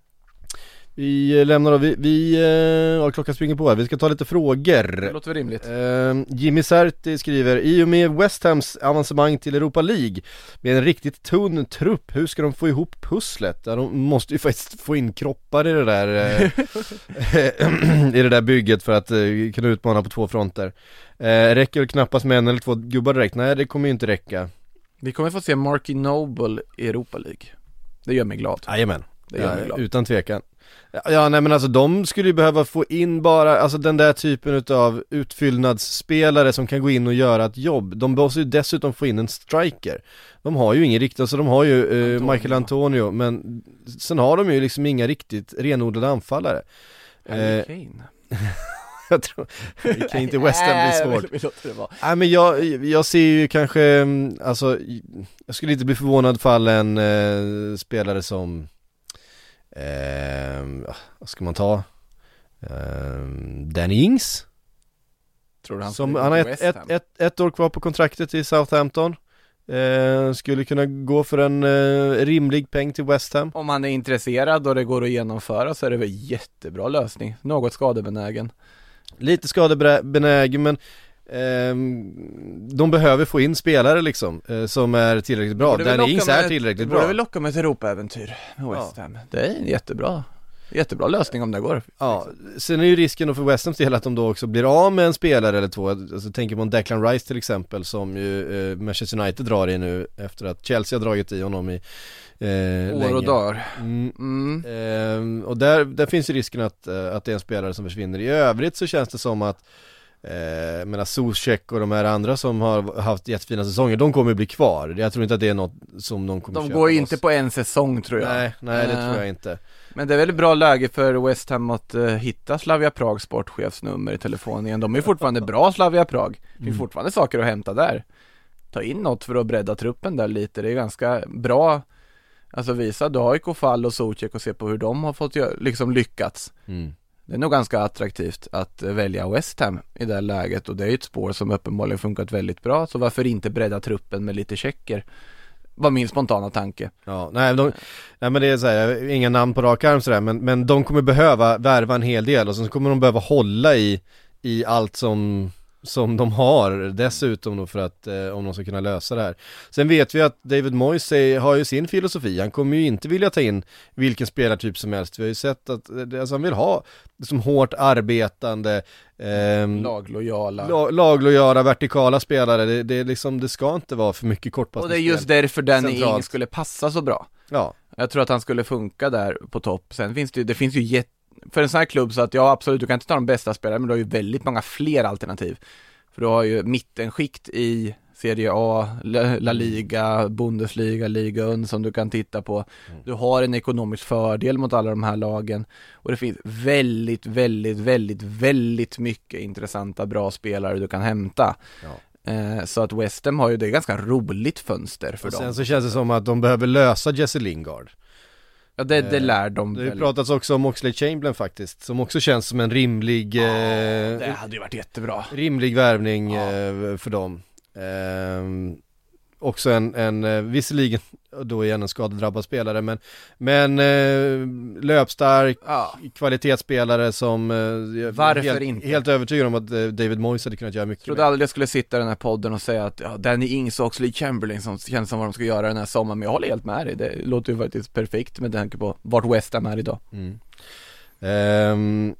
Vi lämnar då, vi, vi ja, klockan springer på här. Vi ska ta lite frågor. Det låter rimligt. uh, Jimmy Serti skriver: i och med West Hams avancemang till Europa League med en riktigt tunn trupp, hur ska de få ihop pusslet? Ja, de måste ju faktiskt få in kroppar i det där uh, i det där bygget för att uh, kunna utmana på två fronter. uh, Räcker det knappast med en eller två gubbar direkt? Nej, det kommer ju inte räcka. Vi kommer få se Marky Noble i Europa League. Det gör mig glad. Jajamän, det gör mig glad. Utan tvekan. Ja, nej men alltså de skulle ju behöva få in bara, alltså den där typen av utfyllnadsspelare som kan gå in och göra ett jobb. De måste ju dessutom få in en striker. De har ju ingen riktigt, alltså de har ju eh, Antonio. Michael Antonio, men sen har de ju liksom inga riktigt renodlade anfallare. Harry Kane. Jag tror Kane inte West Ham blir svårt. Nej, men jag, jag ser ju kanske, alltså jag skulle inte bli förvånad fall en eh, spelare som Eh, vad ska man ta? Eh, Danny Ings. Tror du han som han har ett, ett, ett, ett år kvar på kontraktet i Southampton. Eh, skulle kunna gå för en eh, rimlig peng till West Ham. Om han är intresserad och det går att genomföra, så är det väl jättebra lösning. Något skadebenägen. Lite skadebenägen, men Eh, de behöver få in spelare liksom eh, som är tillräckligt bra. Danny Ings är tillräckligt bra. Det borde väl locka med ett Europa-äventyr med West Ham. Ja. Det är en jättebra jättebra lösning om det går. Ja, sen är ju risken då för West Ham till att de då också blir av med en spelare eller två. Alltså tänker man Declan Rice till exempel, som ju eh, Manchester United drar i nu efter att Chelsea har dragit i honom i eh, år länge. och dagar. Mm. Mm. Eh, och där, där finns ju risken att, att det är en spelare som försvinner. I övrigt så känns det som att Eh, men Zuzek och de här andra som har haft jättefina säsonger, de kommer bli kvar. Jag tror inte att det är något som de kommer De köpa går loss. inte på en säsong tror jag. Nej, nej det Eh, tror jag inte. Men det är väldigt bra läge för West Ham att uh, hitta Slavia Prag sportchefsnummer i telefonen igen. De är fortfarande bra, Slavia Prag. Det finns Mm. fortfarande saker att hämta där. Ta in något för att bredda truppen där lite. Det är ganska bra. Alltså visa, du har ju Kofall och Zuzek och se på hur de har fått gö- liksom lyckats. Mm. Det är nog ganska attraktivt att uh, välja West Ham i det här läget. Och det är ju ett spår som uppenbarligen funkat väldigt bra. Så varför inte bredda truppen med lite checker? Var min spontana tanke. Ja, nej, de, nej men det är så här, inga namn på rak arm sådär, men, men de kommer behöva värva en hel del och så kommer de behöva hålla i, i allt som, som de har dessutom då för att eh, om de ska kunna lösa det här. Sen vet vi att David Moyes är, har ju sin filosofi, han kommer ju inte vilja ta in vilken spelartyp som helst. Vi har ju sett att alltså, han vill ha som hårt arbetande ehm, Laglojala. la, laglojala, vertikala spelare. Det, det, är liksom, det ska inte vara för mycket kortpassningsspel. Och det är just därför Danny centralt. Ings skulle passa så bra. Ja. Jag tror att han skulle funka där på topp. Sen finns det ju, det finns ju jätt, för en sån här klubb så att ja absolut, du kan inte ta de bästa spelarna, men du har ju väldigt många fler alternativ. För du har ju mittenskikt i Serie A, La, La Liga, Bundesliga, Liga som du kan titta på. Du har en ekonomisk fördel mot alla de här lagen. Och det finns väldigt, väldigt, väldigt, väldigt mycket intressanta, bra spelare du kan hämta. Ja. Eh, så att West Ham har ju det är ganska roligt fönster för Och dem. sen så känns det som att de behöver lösa Jesse Lingard. Ja, det, det lär de Det har ju väl. pratats också om Oxlade Chamberlain faktiskt, som också känns som en rimlig eh, Det hade ju varit jättebra. rimlig värvning Ja. eh, för dem. Eh, också en, en eh, visserligen då igen en skadedrabbad spelare, men, men eh, löpstark, Ja. kvalitetsspelare som eh, jag är Varför helt, inte? helt övertygad om att eh, David Moyes hade kunnat göra mycket Jag trodde mer. aldrig jag skulle sitta i den här podden och säga att ja, Danny Ings och Oxlade Chamberlain som känns som vad de ska göra den här sommaren, men jag håller helt med dig. Det låter ju faktiskt perfekt med tanke på vart West Ham är idag. Mm. Ehm,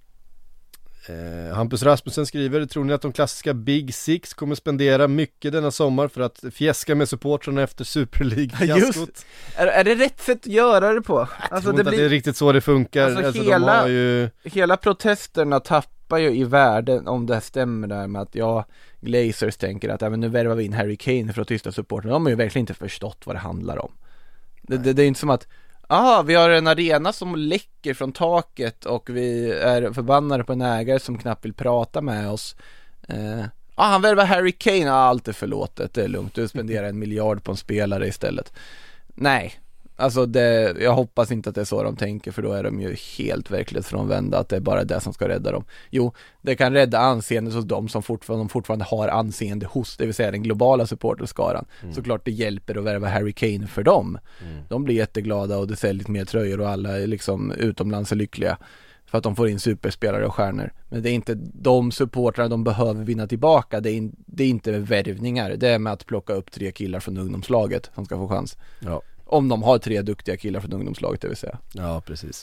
eh, Hampus Rasmussen skriver: tror ni att de klassiska Big Six kommer spendera mycket denna sommar för att fjäska med supportrarna efter Super League-fiaskot? Är, är det rätt sätt att göra det på? Jag Alltså tror det inte att det är blir, riktigt så det funkar. Alltså, Alltså, hela- de har ju... hela protesterna tappar ju i värde om det stämmer där med att ja, Glazers tänker att ja, men nu värvar vi in Harry Kane för att tysta supporterna. De har ju verkligen inte förstått vad det handlar om. Det, det, det är inte som att ah, vi har en arena som läcker från taket och vi är förbannade på en ägare som knappt vill prata med oss. Eh, ah, han värvar Harry Kane, ah, allt är förlåtet, det är lugnt, du spenderar en miljard på en spelare istället. Nej, alltså det, jag hoppas inte att det är så de tänker, för då är de ju helt verklighetsfrånvända, att det är bara det som ska rädda dem. Jo, det kan rädda anseendet hos dem som fortfarande, de fortfarande har anseende hos, det vill säga den globala supporterskaran. Mm. Såklart det hjälper att värva Harry Kane för dem. Mm. De blir jätteglada och det säljs mer tröjor och alla är liksom utomlands är lyckliga för att de får in superspelare och stjärnor. Men det är inte de supportrarna de behöver vinna tillbaka. Det är, in, det är inte värvningar. Det är med att plocka upp tre killar från ungdomslaget som ska få chans. Ja. Om de har tre duktiga killar från ungdomslaget, det vill säga. Ja, precis.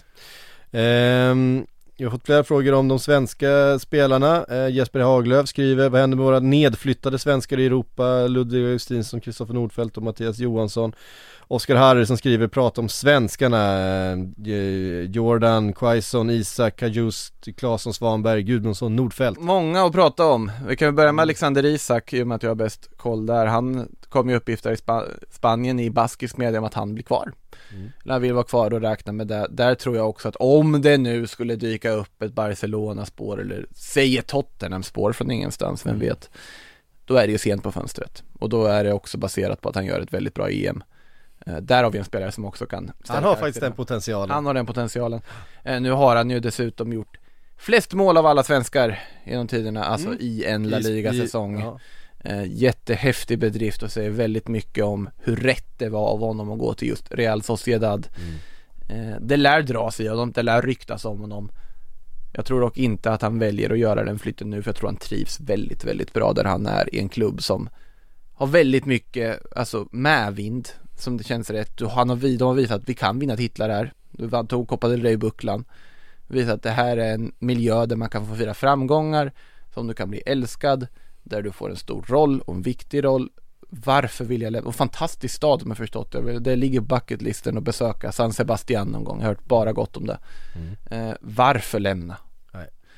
Ehm, jag har fått flera frågor om de svenska spelarna. Ehm, Jesper Haglöf skriver: vad händer med våra nedflyttade svenskar i Europa? Ludvig Augustinsson, Kristoffer Nordfeldt och Mattias Johansson. Oskar Harry som skriver: prata om svenskarna. Ehm, Jordan, Quaison, Isak, Kajust, Claesson, Svanberg, Gudmundsson, Nordfeldt. Många att prata om. Vi kan börja med Alexander Isak, i och med att jag har bäst koll där. Han kom ju uppgifter i Sp- Spanien i baskisk media om att han blir kvar. Mm. Han vill vara kvar och räkna med det. Där tror jag också att om det nu skulle dyka upp ett Barcelona-spår eller säg ett Tottenham-spår från ingenstans, vem vet, då är det ju sent på fönstret. Och då är det också baserat på att han gör ett väldigt bra E M. Uh, där har vi en spelare som också kan Han har faktiskt den potentialen. Han har den potentialen. Uh, nu har han ju dessutom gjort flest mål av alla svenskar genom tiderna, alltså mm. i en La Liga-säsong. Ja. Uh, jättehäftig bedrift och säger väldigt mycket om hur rätt det var av honom att gå till just Real Sociedad. Mm. Uh, det lär dras i honom, det lär ryktas om honom. Jag tror dock inte att han väljer att göra den flytten nu, för jag tror han trivs väldigt, väldigt bra där han är, i en klubb som har väldigt mycket alltså medvind, som det känns rätt. Han har, de har visat att vi kan vinna titlar här. Du tog Copa del Rey-bucklan. Visat att det här är en miljö där man kan få fira framgångar, som du kan bli älskad, där du får en stor roll och en viktig roll. Varför vill jag lämna? Och fantastisk stad om jag förstått det. Det ligger på bucketlisten att besöka San Sebastian någon gång. Jag har hört bara gott om det. Mm. Eh, varför lämna? Nej.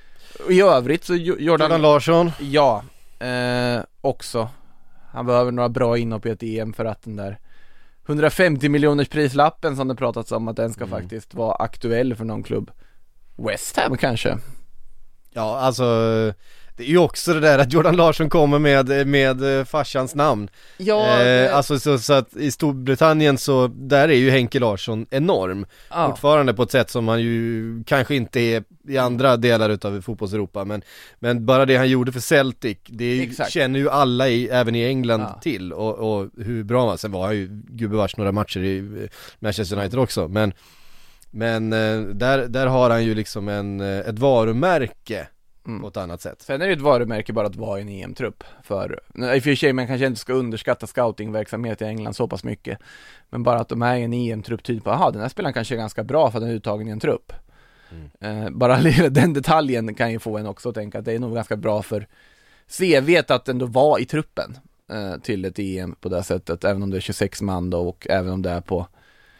i övrigt så Jordan, Jordan Larsson. Ja, eh, också. Han behöver några bra inhopp i ett E M för att den där hundrafemtio miljoners prislappen som det pratats om, att den ska mm. faktiskt vara aktuell för någon klubb. West Ham kanske. Ja, alltså det är ju också det där att Jordan Larsson kommer med, med farsans namn. Ja, eh, det... alltså så, så att i Storbritannien så där är ju Henke Larsson enorm. Ja. Fortfarande på ett sätt som han ju kanske inte är i andra delar utav fotbollseuropa, men, men bara det han gjorde för Celtic, det är, känner ju alla i, även i England ja. till och, och hur bra man, sen var han ju gubevars några matcher i Manchester United också, men men där, där har han ju liksom en, ett varumärke mm. på ett annat sätt. Sen är det ju ett varumärke bara att vara i en E M-trupp. För, i och för sig man kanske inte ska underskatta scoutingverksamhet i England så pass mycket. Men bara att de är i en E M-trupp tyder på, aha, den här spelaren kanske är ganska bra för att den är uttagen i en trupp. Mm. Eh, bara den detaljen kan ju få en också att tänka att det är nog ganska bra för C V:t att ändå vara i truppen eh, till ett E M på det sättet. Även om det är tjugosex man då, och även om det är på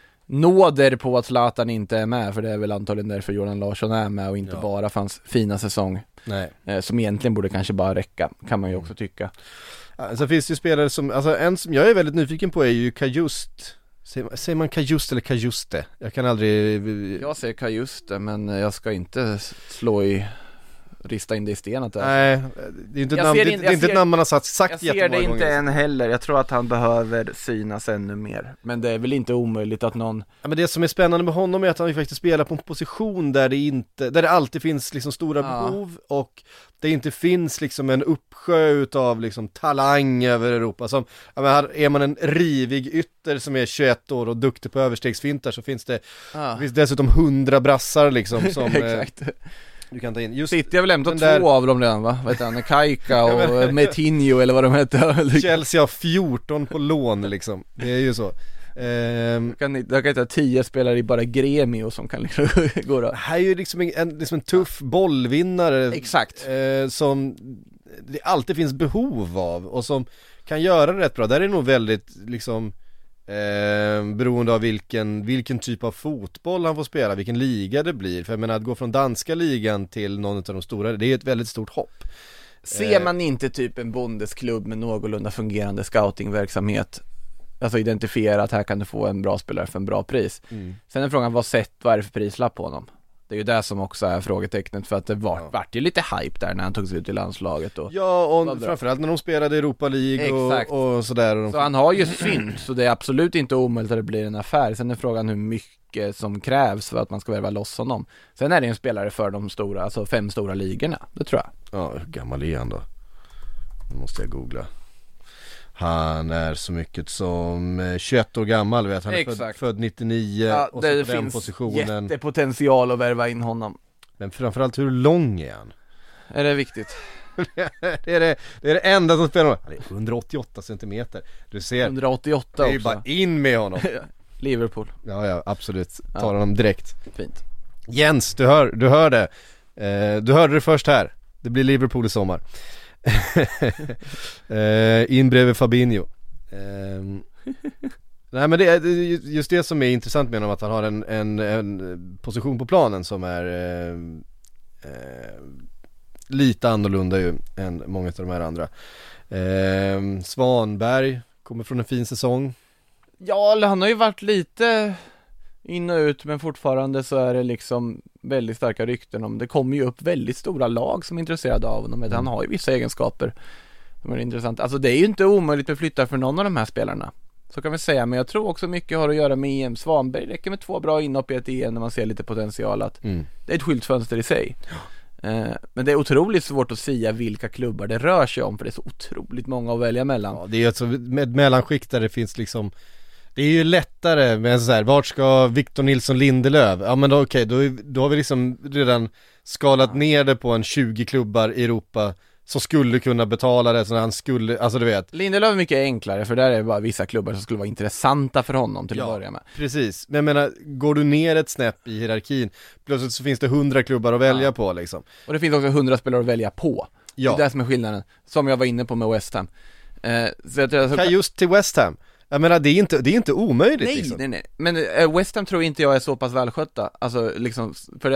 nåder på att Zlatan inte är med, för det är väl antagligen därför Jordan Larsson är med och inte ja. bara för hans fina säsong. Nej. Eh, som egentligen borde kanske bara räcka, kan man ju också tycka. Ja, så finns det ju spelare som, alltså en som jag är väldigt nyfiken på är ju Kajust. Säger, säger man Kajust eller Kajuste? Jag kan aldrig... Jag säger Kajuste, men jag ska inte slå i... rista in det i stenet där. Nej, det är inte ett namn, det, in, det är inte ser, ett namn man har sagt, sagt jag ser det inte gånger. Än heller. Jag tror att han behöver synas ännu mer. Men det är väl inte omöjligt att någon... Ja, men det som är spännande med honom är att han faktiskt spelar på en position där det inte, där det alltid finns liksom stora ja. behov, och det inte finns liksom en uppsjö utav liksom talang över Europa. Som, ja, men här är man en rivig ytter som är tjugoett år och duktig på överstegsfintar, så finns det, ja. det finns dessutom hundra brassar liksom som... Exakt. Eh, du kan ta in. Just City har väl hämtat två där... av dem redan, va? Vet han, Kajka och Metinho eller vad de heter. Chelsea har fjorton på lån liksom. Det är ju så. Ehm... Jag kan inte ha tio spelare i bara Gremio som kan liksom gå då. Det här är ju liksom en, liksom en tuff bollvinnare. Exakt. Eh, som det alltid finns behov av och som kan göra det rätt bra. Där är nog väldigt liksom... Eh, beroende av vilken, vilken typ av fotboll han får spela, vilken liga det blir. För jag menar, att gå från danska ligan till någon av de stora, det är ett väldigt stort hopp. Ser man inte typ en bondesklubb med någorlunda fungerande scoutingverksamhet, alltså identifiera att här kan du få en bra spelare för en bra pris. Mm. Sen är frågan, vad sett, vad är det för prislapp på honom? Det är ju det som också är frågetecknet, för att det var, ja. vart ju lite hype där när han togs ut i landslaget. Och ja, och framförallt när de spelade i Europa League och, och sådär. Och de... Så han har ju synt, så det är absolut inte omöjligt att det blir en affär. Sen är frågan hur mycket som krävs för att man ska värva loss honom. Sen är det en spelare för de stora, alltså fem stora ligorna, det tror jag. Ja, hur gammal är han då? Nu måste jag googla. Han är så mycket som tjugoett år gammal, vet han är född, född nittionio, ja, och så det på den finns positionen. Jättepotential att värva in honom. Men framförallt, hur lång är han? Är det viktigt? det, är det, det är det enda som spelar. Han är hundraåttioåtta centimeter. Du ser. hundraåttioåtta det är ju också. bara in med honom. Liverpool. Ja, ja, absolut. Tar ja. honom direkt. Fint. Jens, du hör, du hör det. Eh, du hörde det först här. Det blir Liverpool i sommar. eh, in bredvid Fabinho. Eh, nej, men det är just det som är intressant med honom, att han har en, en, en position på planen som är eh, eh, lite annorlunda ju än många av de här andra. eh, Svanberg kommer från en fin säsong. Ja, han har ju varit lite in och ut, men fortfarande så är det liksom väldigt starka rykten om, det kommer ju upp väldigt stora lag som är intresserade av honom. Mm. Han har ju vissa egenskaper som är intressant. Alltså det är ju inte omöjligt att flytta för någon av de här spelarna, så kan vi säga, men jag tror också mycket har att göra med E M. Svanberg räcker med två bra inhopp i ett E M när man ser lite potential att mm. det är ett skyltfönster i sig. Eh, men det är otroligt svårt att säga vilka klubbar det rör sig om, för det är så otroligt många att välja mellan. Ja, det är ju alltså med mellanskikt där det finns liksom, det är ju lättare med så här, vart ska Victor Nilsson Lindelöf? Ja, men då okej, okay, då, då har vi liksom redan skalat ja. ner det på en tjugo klubbar i Europa som skulle kunna betala det, så han skulle, alltså du vet. Lindelöf är mycket enklare, för där är det bara vissa klubbar som skulle vara intressanta för honom till ja, att börja med. Precis, men jag menar, går du ner ett snäpp i hierarkin, plötsligt så finns det hundra klubbar att välja ja. på liksom. Och det finns också hundra spelare att välja på. Ja. Det är det som är skillnaden, som jag var inne på med West Ham. Eh, så jag tror, så... Kan just till West Ham. Jag menar, det är inte, det är inte omöjligt. Nej, liksom. nej, nej. Men äh, West Ham tror inte jag är så pass välskötta. Alltså, liksom, för jag tror att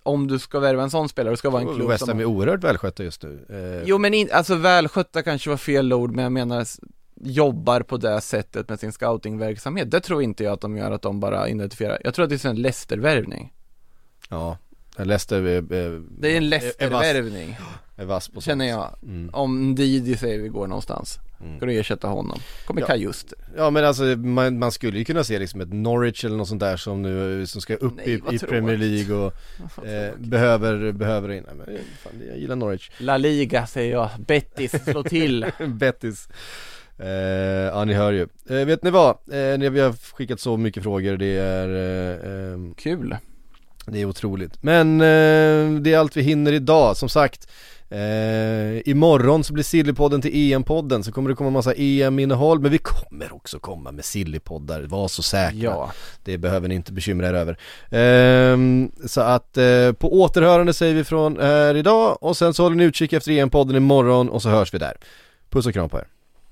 om du ska värva en sån spelare, det ska vara en klubb West Ham som... är oerhört välskötta just nu. Eh, Jo men in, alltså välskötta kanske var fel ord, men jag menar jobbar på det sättet med sin scoutingverksamhet. Det tror inte jag att de gör, att de bara identifierar. Jag tror att det är en Leicester-värvning. Ja, Leicester är, är, Det är en Leicester-värvning, är vass på känner jag. Mm. Om Didi säger vi går någonstans, mm. ska du ersätta honom. Kommer ja. Kajust. Ja men alltså man, man skulle ju kunna se liksom ett Norwich eller något sånt där som nu som ska upp Nej, i, i Premier League och eh, behöver behöver in. Nej, men fan, jag gillar Norwich. La Liga säger jag. Betis, slå till. Betis. Eh, ja ni hör ju. Eh, vet ni vad? Eh, vi har skickat så mycket frågor. Det är eh, eh, kul. Det är otroligt. Men eh, det är allt vi hinner idag. Som sagt, eh, imorgon så blir Sillypodden till E M-podden. Så kommer det komma en massa E M-innehåll. Men vi kommer också komma med Sillypoddar. Var så säkra. Ja. Det behöver ni inte bekymra er över. eh, Så att eh, på återhörande säger vi från här idag. Och sen så håller ni utkik efter E M-podden imorgon. Och så hörs vi där. Puss och kram på er.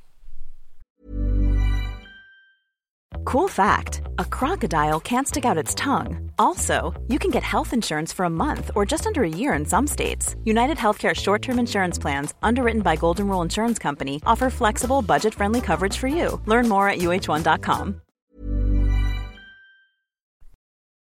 Cool fact, a crocodile can't stick out its tongue. Also, you can get health insurance for a month or just under a year in some states. United Healthcare short-term insurance plans, underwritten by Golden Rule Insurance Company, offer flexible, budget-friendly coverage for you. Learn more at U H one dot com.